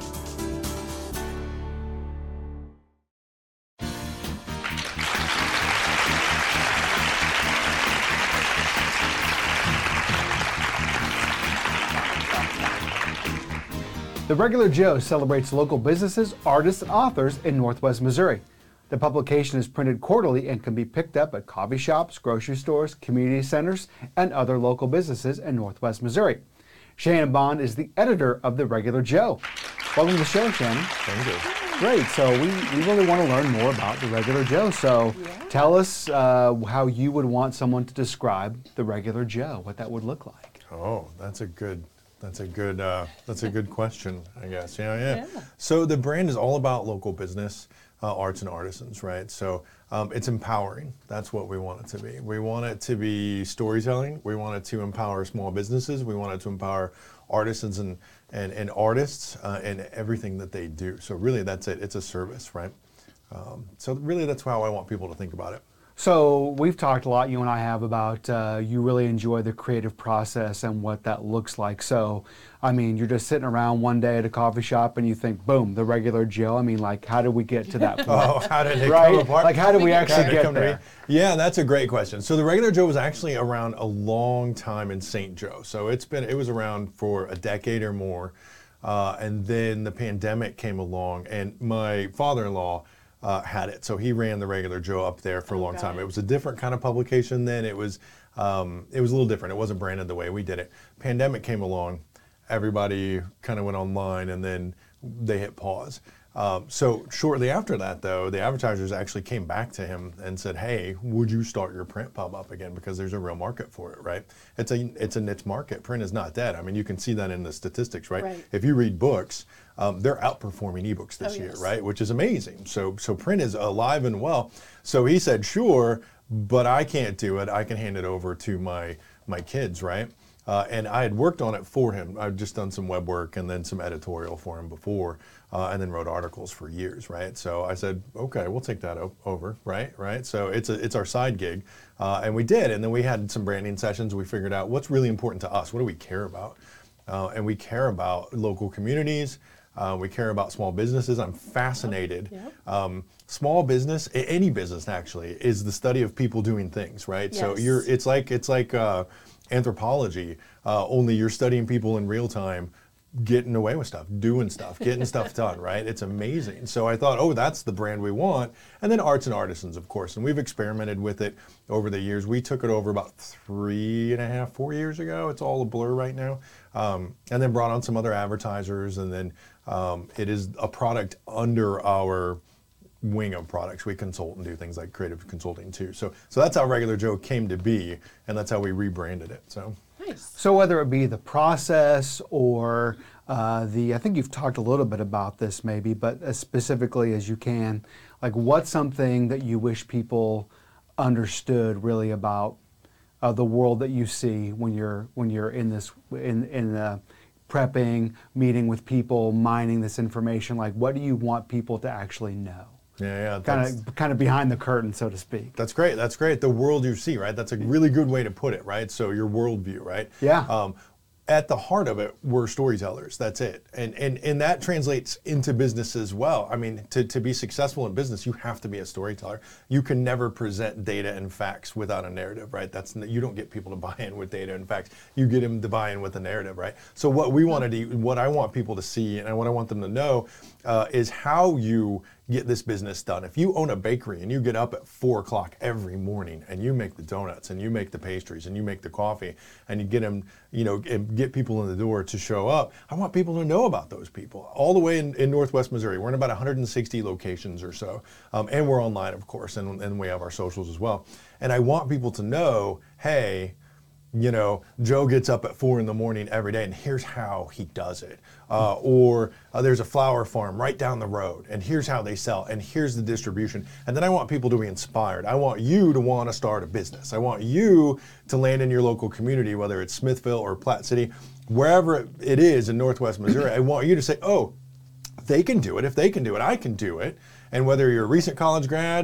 The Regular Joe celebrates local businesses, artists, and authors in Northwest Missouri. The publication is printed quarterly and can be picked up at coffee shops, grocery stores, community centers, and other local businesses in Northwest Missouri. Shannon Bond is the editor of The Regular Joe. Welcome to the show, Shannon. Thank you. Great. So we, we really want to learn more about The Regular Joe. So yeah. tell us uh, how you would want someone to describe The Regular Joe, what that would look like. Oh, that's a good That's a good. Uh, that's a good question, I guess. Yeah, yeah, yeah. So the brand is all about local business, uh, arts and artisans, right? So um, it's empowering. That's what we want it to be. We want it to be storytelling. We want it to empower small businesses. We want it to empower artisans and and, and artists uh, and everything that they do. So really, that's it. It's a service, right? Um, so really, that's how I want people to think about it. So we've talked a lot, you and I have, about uh, you really enjoy the creative process and what that looks like. So, I mean, you're just sitting around one day at a coffee shop and you think, boom, The Regular Joe. I mean, like, how did we get to that point? Oh, how did it right? come apart? Like, how did we actually get there? Yeah, that's a great question. So The Regular Joe was actually around a long time in Saint Joe. So it's been, it was around for a decade or more. Uh, and then the pandemic came along and my father-in-law Uh, had it. So he ran The Regular Joe up there for a long time. It. it was a different kind of publication then. It was um, it was a little different. It wasn't branded the way we did it. Pandemic came along. Everybody kind of went online and then they hit pause. Um, so shortly after that, though, the advertisers actually came back to him and said, "Hey, would you start your print pub up again? Because there's a real market for it, right? It's a it's a niche market. Print is not dead. I mean, you can see that in the statistics, right? Right. If you read books, um, they're outperforming ebooks this Oh, year, yes. right? Which is amazing. So so print is alive and well. So he said, "Sure, but I can't do it. I can hand it over to my my kids, right?" Uh, and I had worked on it for him. I'd just done some web work and then some editorial for him before, uh, and then wrote articles for years, right? So I said, okay, we'll take that o- over, right? Right. So it's a, it's our side gig, uh, and we did. And then we had some branding sessions. We figured out what's really important to us. What do we care about? Uh, and we care about local communities. Uh, we care about small businesses. I'm fascinated. Yep. Um, small business, a- any business actually, is the study of people doing things, right? So Yes. you're. It's like it's like. Uh, anthropology, uh, only you're studying people in real time, getting away with stuff, doing stuff, getting stuff done, right? It's amazing. So I thought, oh, that's the brand we want. And then arts and artisans, of course. And we've experimented with it over the years. We took it over about three and a half, four years ago. It's all a blur right now. Um, and then brought on some other advertisers. And then um, it is a product under our wing of products. We consult and do things like creative consulting too. So so that's how Regular Joe came to be, and that's how we rebranded it. So Nice. So whether it be the process or uh, the, I think you've talked a little bit about this maybe, but as specifically as you can, like what's something that you wish people understood really about uh, the world that you see when you're when you're in this in in the prepping, meeting with people, mining this information? Like, what do you want people to actually know? yeah, yeah. Kind that's- of kind of behind the curtain, so to speak. That's great. That's great. The world you see, right? That's a really good way to put it, right? So your worldview, right? Yeah. Um, at the heart of it, we're storytellers. That's it. And and and that translates into business as well. I mean, to, to be successful in business, you have to be a storyteller. You can never present data and facts without a narrative, right? That's you don't get people to buy in with data and facts. You get them to buy in with a narrative, right? So what we want to do, what I want people to see, and what I want them to know, uh, is how you get this business done. If you own a bakery and you get up at four o'clock every morning and you make the donuts and you make the pastries and you make the coffee and you get them, you know, and get people in the door to show up, I want people to know about those people all the way in, in Northwest Missouri. We're in about one hundred sixty locations or so. Um, and we're online, of course, and, and we have our socials as well. And I want people to know, hey, you know, Joe gets up at four in the morning every day, and here's how he does it. Uh, or uh, there's a flower farm right down the road, and here's how they sell, and here's the distribution. And then I want people to be inspired. I want you to want to start a business. I want you to land in your local community, whether it's Smithville or Platte City, wherever it is in Northwest Missouri. I want you to say, oh, they can do it. If they can do it, I can do it. And whether you're a recent college grad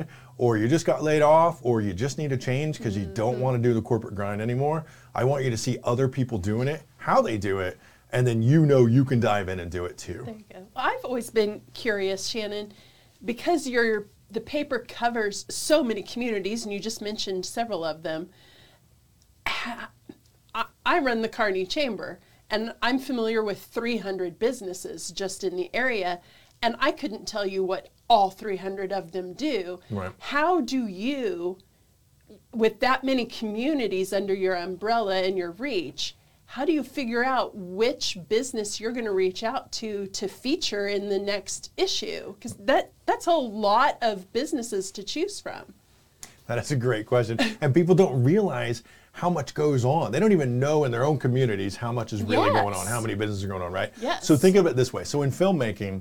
or you just got laid off, or you just need a change because you don't want to do the corporate grind anymore, I want you to see other people doing it, how they do it, and then you know you can dive in and do it too. There you go. Well, I've always been curious, Shannon, because your the paper covers so many communities, and you just mentioned several of them. I, I run the Kearney Chamber, and I'm familiar with three hundred businesses just in the area, and I couldn't tell you what all three hundred of them do. Right. How do you, with that many communities under your umbrella and your reach, how do you figure out which business you're going to reach out to to feature in the next issue? Because that, that's a lot of businesses to choose from. That is a great question. And people don't realize how much goes on. They don't even know in their own communities how much is really Yes. going on, how many businesses are going on, right? Yes. So think of it this way. So in filmmaking,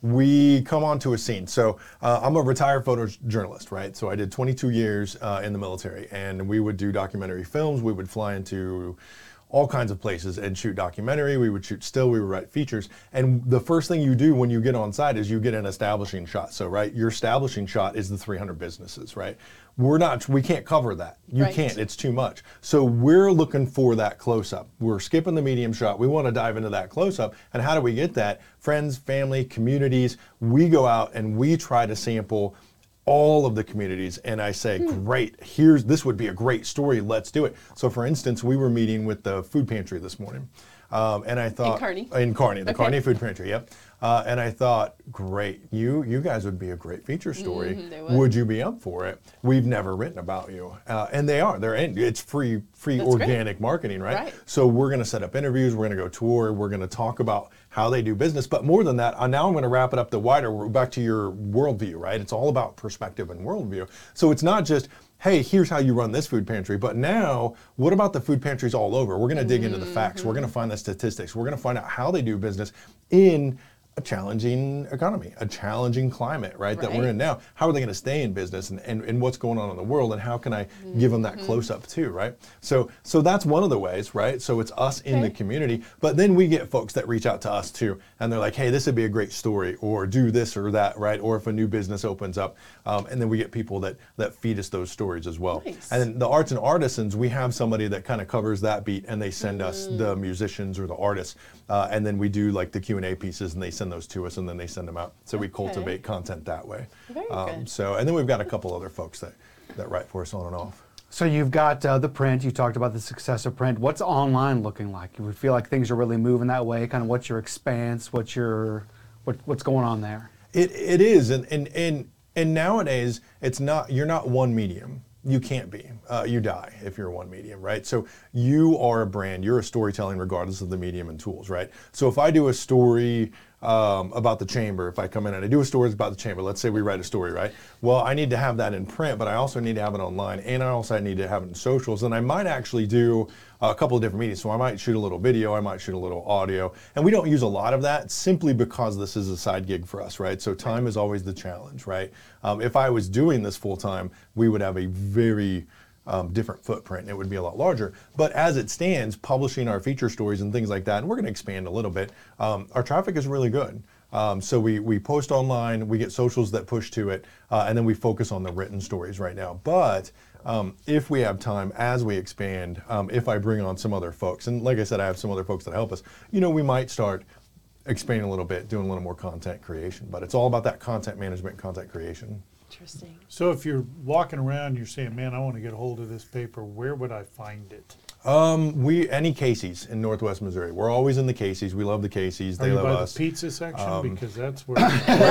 we come onto a scene. So uh, I'm a retired photojournalist, right? So I did twenty-two years uh, in the military, and we would do documentary films. We would fly into all kinds of places and shoot documentary. We would shoot still, we would write features. And the first thing you do when you get on site is you get an establishing shot. So, right, your establishing shot is the three hundred businesses, right? We're not, we can't cover that. You Right. can't, it's too much. So we're looking for that close-up. We're skipping the medium shot. We want to dive into that close-up. And how do we get that? Friends, family, communities, we go out and we try to sample all of the communities, and I say, great, here's, this would be a great story, let's do it. So for instance, we were meeting with the food pantry this morning, um, and I thought- In Kearney? In Kearney, the Okay. Kearney Food Pantry, yep. Uh, and I thought, great, you you guys would be a great feature story. Mhm, they would. Would you be up for it? We've never written about you. Uh, and they are, they're in, it's free, free That's great. organic marketing, right? Right. So we're gonna set up interviews, we're gonna go tour, we're gonna talk about how they do business. But more than that, uh, now I'm gonna wrap it up the wider, we're back to your worldview, right? It's all about perspective and worldview. So it's not just, hey, here's how you run this food pantry, but now, what about the food pantries all over? We're gonna dig into the facts, we're gonna find the statistics, we're gonna find out how they do business in a challenging economy, a challenging climate, right, that we're Right. in now. How are they going to stay in business, and, and, and what's going on in the world, and how can I give them that close up too, right? So so that's one of the ways, right? So it's us in the Okay. community, but then we get folks that reach out to us too, and they're like, hey, this would be a great story, or do this or that, right? Or if a new business opens up, um, and then we get people that that feed us those stories as well. Nice. And then the arts and artisans, we have somebody that kind of covers that beat, and they send us the musicians or the artists, uh, and then we do like the Q and A pieces, and they send those to us, and then they send them out. So we Okay. cultivate content that way. Very Um, good. so, and then we've got a couple other folks that, that write for us on and off. So you've got uh, the print. You talked about the success of print. What's online looking like? You feel like things are really moving that way. Kind of what's your expanse? What's your what, what's going on there? It it is, and and and and nowadays it's not. You're not one medium. You can't be. Uh, you die if you're one medium, right? So you are a brand. You're a storytelling regardless of the medium and tools, right? So if I do a story um, about the chamber, if I come in and I do a story about the chamber, let's say we write a story, right? Well, I need to have that in print, but I also need to have it online, and I also need to have it in socials, and I might actually do a couple of different mediums. So I might shoot a little video, I might shoot a little audio, and we don't use a lot of that simply because this is a side gig for us, right? So time is always the challenge, right? Um, if I was doing this full time, we would have a very um, different footprint, and it would be a lot larger. But as it stands, publishing our feature stories and things like that, and we're going to expand a little bit, um, our traffic is really good. Um, so we, we post online, we get socials that push to it, uh, and then we focus on the written stories right now. But um, if we have time, as we expand, um, if I bring on some other folks, and like I said, I have some other folks that help us, you know, we might start expanding a little bit, doing a little more content creation. But it's all about that content management, content creation. Interesting. So if you're walking around, you're saying, man, I want to get a hold of this paper, where would I find it? Um, we any Casey's in Northwest Missouri. We're always in the Casey's. We love the Casey's. Are They you love by us. the pizza section? Um, Because that's where.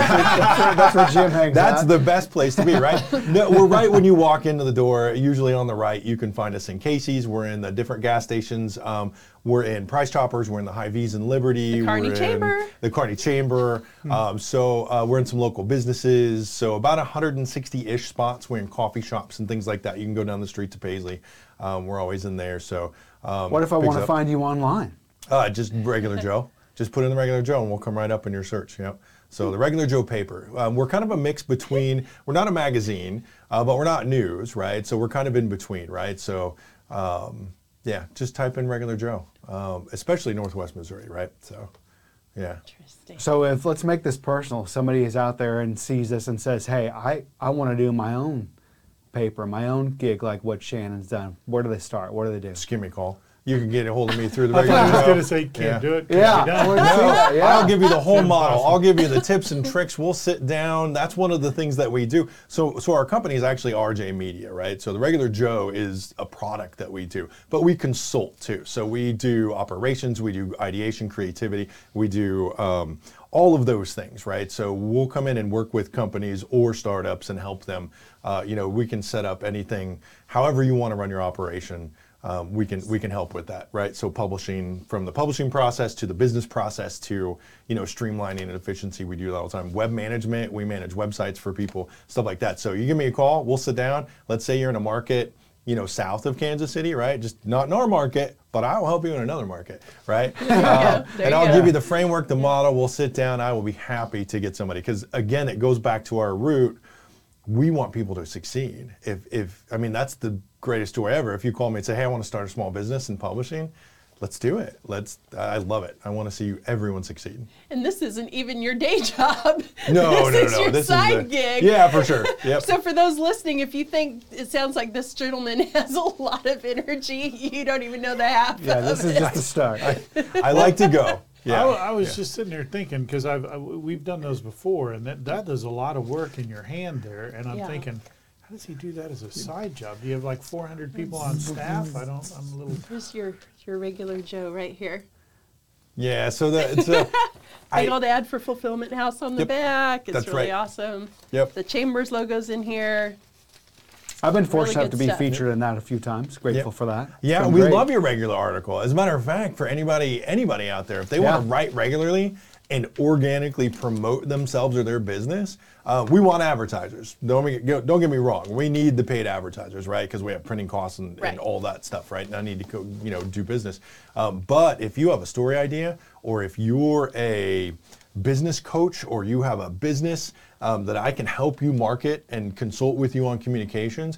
That's where Jim hangs That's out. the best place to be, right? No, we're right when you walk into the door. Usually on the right, you can find us in Casey's. We're in the different gas stations. Um, we're in Price Choppers. We're in the Hy-Vees and Liberty. The Kearney we're Chamber. In the Kearney Chamber. Um, so uh, we're in some local businesses. So about one hundred sixty-ish spots. We're in coffee shops and things like that. You can go down the street to Paisley. Um, we're always in there. So um, What if I picks want to up- find you online? Uh, just regular Joe. Just put in the regular Joe, and we'll come right up in your search. Yep. So the regular Joe paper. Um, we're kind of a mix between. We're not a magazine, uh, but we're not news, right? So we're kind of in between, right? So um, yeah, just type in regular Joe, um, especially Northwest Missouri, right? So yeah. Interesting. So if let's make this personal. Somebody is out there and sees this and says, "Hey, I I want to do my own paper, my own gig, like what Shannon's done, where do they start? What do they do? Just give me a call. You can get a hold of me through the I regular thought I was Joe. going to say you can't Yeah. do it. Can't Yeah. be done. Well, see that, yeah. I'll give you the whole It's model. impossible. I'll give you the tips and tricks. We'll sit down. That's one of the things that we do. So, so our company is actually R J Media, right? So the regular Joe is a product that we do, but we consult too. So we do operations, we do ideation, creativity, we do um, all of those things, right? So we'll come in and work with companies or startups and help them. Uh, you know, we can set up anything, however you want to run your operation. Um, we can we can help with that, right? So publishing, from the publishing process to the business process to, you know, streamlining and efficiency, we do that all the time. Web management, we manage websites for people, stuff like that. So you give me a call, we'll sit down. Let's say you're in a market, you know, south of Kansas City, right? Just not in our market, but I will help you in another market, right? Um, There and you I'll go. give you the framework, the model. We'll sit down. I will be happy to get somebody, because again, it goes back to our root. We want people to succeed. If, if I mean, that's the greatest story ever. If you call me and say, hey, I want to start a small business in publishing, let's do it. Let's, I love it. I want to see everyone succeed. And this isn't even your day job. No, this no, is no, your this side is the, gig. Yeah, for sure. Yep. So for those listening, if you think it sounds like this gentleman has a lot of energy, you don't even know the half Yeah, of this is it. just the start. I like to go. Yeah. I, I was yeah. just sitting there thinking, because I've I, we've done those before, and that that does a lot of work in your hand there. And I'm Yeah. thinking, how does he do that as a side job? Do you have like four hundred people on staff? I don't. I'm a little. Here's your, your regular Joe right here. Yeah, so that it's a, Big I, old ad for Fulfillment House on the Yep, back. It's that's really right. awesome. Yep. The Chambers logo's in here. I've been Really fortunate enough good to be stuff. featured in that a few times. Grateful Yep. for that. It's Yeah, been we great. love your regular article. As a matter of fact, for anybody anybody out there, if they Yeah. want to write regularly and organically promote themselves or their business, uh, we want advertisers. Don't me, don't get me wrong. We need the paid advertisers, right? Because we have printing costs and, Right. and all that stuff, right? And I need to go, you know, do business. Um, but if you have a story idea, or if you're a business coach, or you have a business um, that I can help you market and consult with you on communications,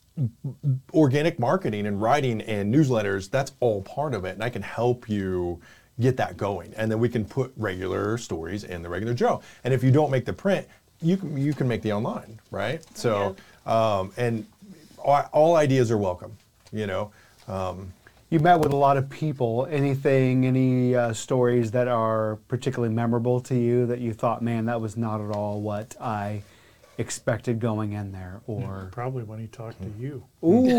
organic marketing and writing and newsletters, that's all part of it. And I can help you get that going. And then we can put regular stories in the regular Joe. And if you don't make the print, you can, you can make the online, right? So, um, and all, all ideas are welcome, you know. Um, You met with a lot of people. Anything, any uh, stories that are particularly memorable to you that you thought, man, that was not at all what I expected going in there? Or Probably when he talked to you. ooh,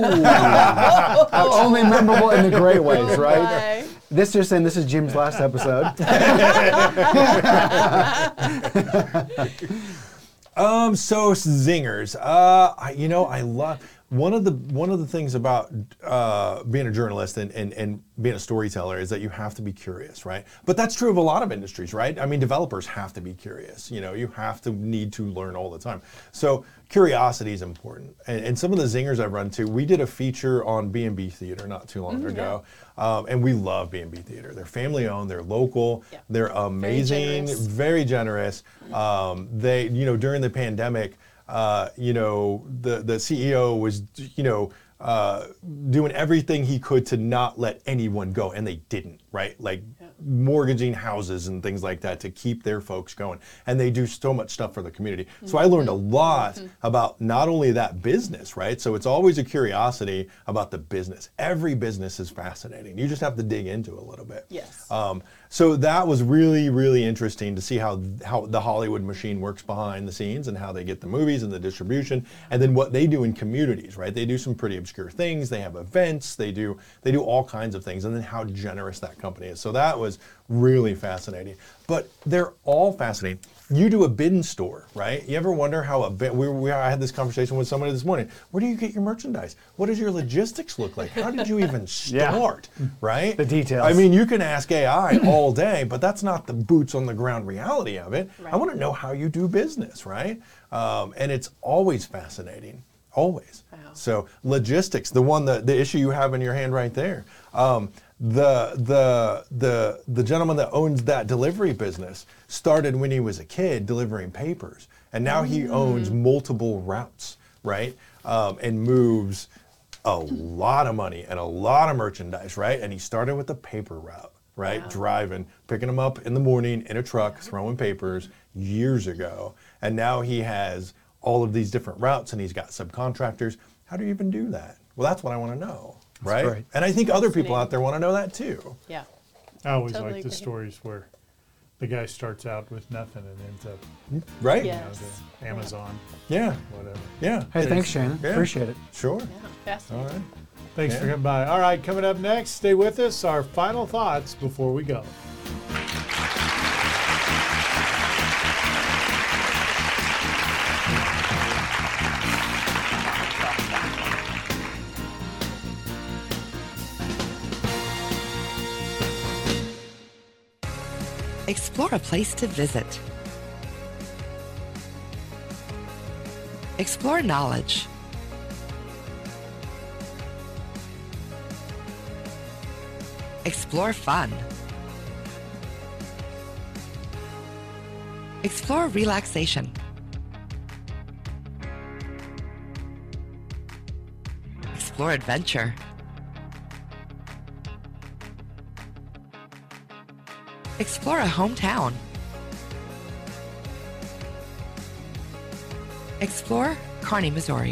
only memorable in the great ways, Oh right? my. This just saying, this is Jim's last episode. Um, so zingers. Uh, I, you know, I love one of the one of the things about uh, being a journalist and, and and being a storyteller is that you have to be curious, right? But that's true of a lot of industries, right? I mean, developers have to be curious. You know, you have to need to learn all the time. So curiosity is important. And, and some of the zingers I've run to, we did a feature on B and B Theater not too long ago, um, and we love B and B Theater. They're family owned, they're local, Yeah. they're amazing, generous. very generous. Um, they, you know, during the pandemic, uh, you know, the, the C E O was, you know, uh, doing everything he could to not let anyone go, and they didn't, right? Like mortgaging houses and things like that to keep their folks going. And they do so much stuff for the community. So I learned a lot about not only that business, right? So it's always a curiosity about the business. Every business is fascinating. You just have to dig into it a little bit. Yes. Um, so that was really, really interesting to see how how the Hollywood machine works behind the scenes and how they get the movies and the distribution, and then what they do in communities, right? They do some pretty obscure things. They have events. They do they do all kinds of things, and then how generous that company is. So that was really fascinating. But they're all fascinating. You do a bin store, right? You ever wonder how a bin, we, we, I had this conversation with somebody this morning. Where do you get your merchandise? What does your logistics look like? How did you even Yeah. start, right? The details. I mean, you can ask A I all day, but that's not the boots on the ground reality of it. I Right. want to know how you do business, right? Um, and it's always fascinating, always. Wow. So logistics, the one, the, the issue you have in your hand right there. Um, the the the the gentleman that owns that delivery business started when he was a kid delivering papers, and now he owns multiple routes, right? Um, and moves a lot of money and a lot of merchandise, right? And he started with the paper route, right? Wow. Driving, picking them up in the morning in a truck, throwing papers years ago, and now he has all of these different routes and he's got subcontractors. How do you even do that? Well, that's what I want to know, right? great. And I think other people out there want to know that too. Yeah. I always Totally like the agree. stories where the guy starts out with nothing and ends up, Right? Yeah. you know, Yes. the Amazon, Yeah. whatever. Yeah. Hey, And thanks, it's- Shannon. yeah. Appreciate it. Sure. Yeah. All Fascinating. right. Thanks for Yeah. coming by. All right, coming up next, stay with us. Our final thoughts before we go. Explore a place to visit. Explore knowledge. Explore fun. Explore relaxation. Explore adventure. Explore a hometown. Explore Kearney, Missouri.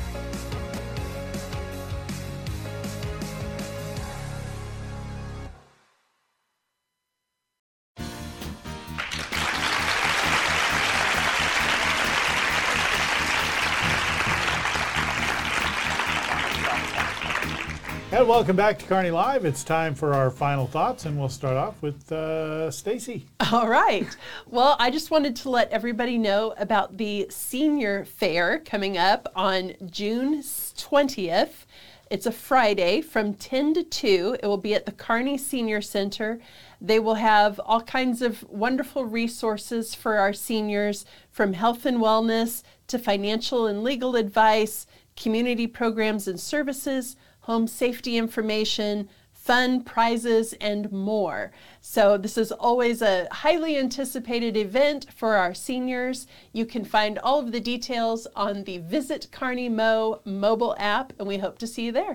And welcome back to Kearney Live. It's time for our final thoughts, and we'll start off with uh, Stacy. All right. Well, I just wanted to let everybody know about the senior fair coming up on June twentieth. It's a Friday from ten to two. It will be at the Kearney Senior Center. They will have all kinds of wonderful resources for our seniors, from health and wellness to financial and legal advice, community programs and services, home safety information, fun prizes, and more. So this is always a highly anticipated event for our seniors. You can find all of the details on the Visit Kearney Mo mobile app, and we hope to see you there.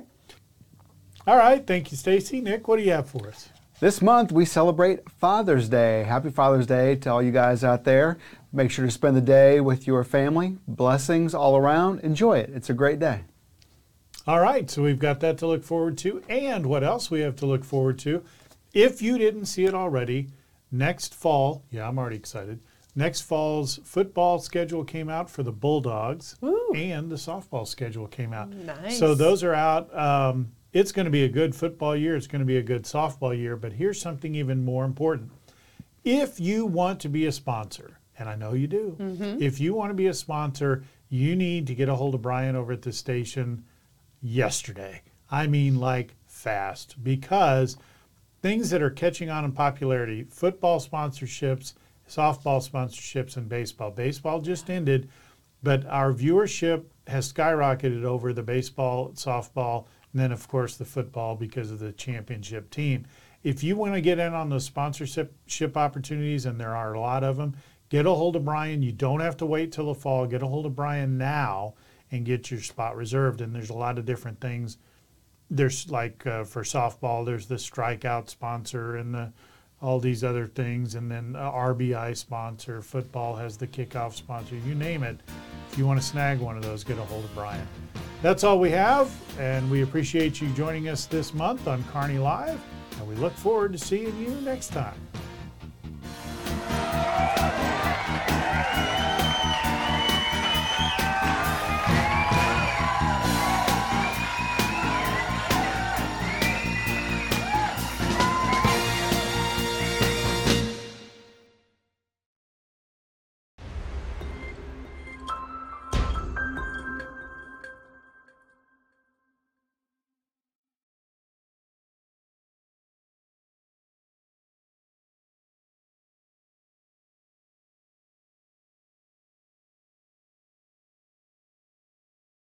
All right, thank you, Stacy. Nick, what do you have for us? This month we celebrate Father's Day. Happy Father's Day to all you guys out there. Make sure to spend the day with your family. Blessings all around. Enjoy it. It's a great day. All right, so we've got that to look forward to. And what else we have to look forward to? If you didn't see it already, next fall, yeah, I'm already excited. Next fall's football schedule came out for the Bulldogs, Woo. and the softball schedule came out. Nice. So those are out. Um, it's going to be a good football year. It's going to be a good softball year. But here's something even more important. If you want to be a sponsor, and I know you do, Mm-hmm. if you want to be a sponsor, you need to get a hold of Brian over at the station yesterday. I mean, like fast, because things that are catching on in popularity, football sponsorships, softball sponsorships, and baseball. Baseball just ended, but our viewership has skyrocketed over the baseball, softball, and then of course the football because of the championship team. If you want to get in on those sponsorship ship opportunities, and there are a lot of them, get a hold of Brian. You don't have to wait till the fall. Get a hold of Brian now and get your spot reserved. And there's a lot of different things. There's like uh, for softball, there's the strikeout sponsor and the all these other things, and then uh, R B I sponsor. Football has the kickoff sponsor. You name it. If you want to snag one of those, get a hold of Brian. That's all we have, and we appreciate you joining us this month on Kearney Live, and we look forward to seeing you next time.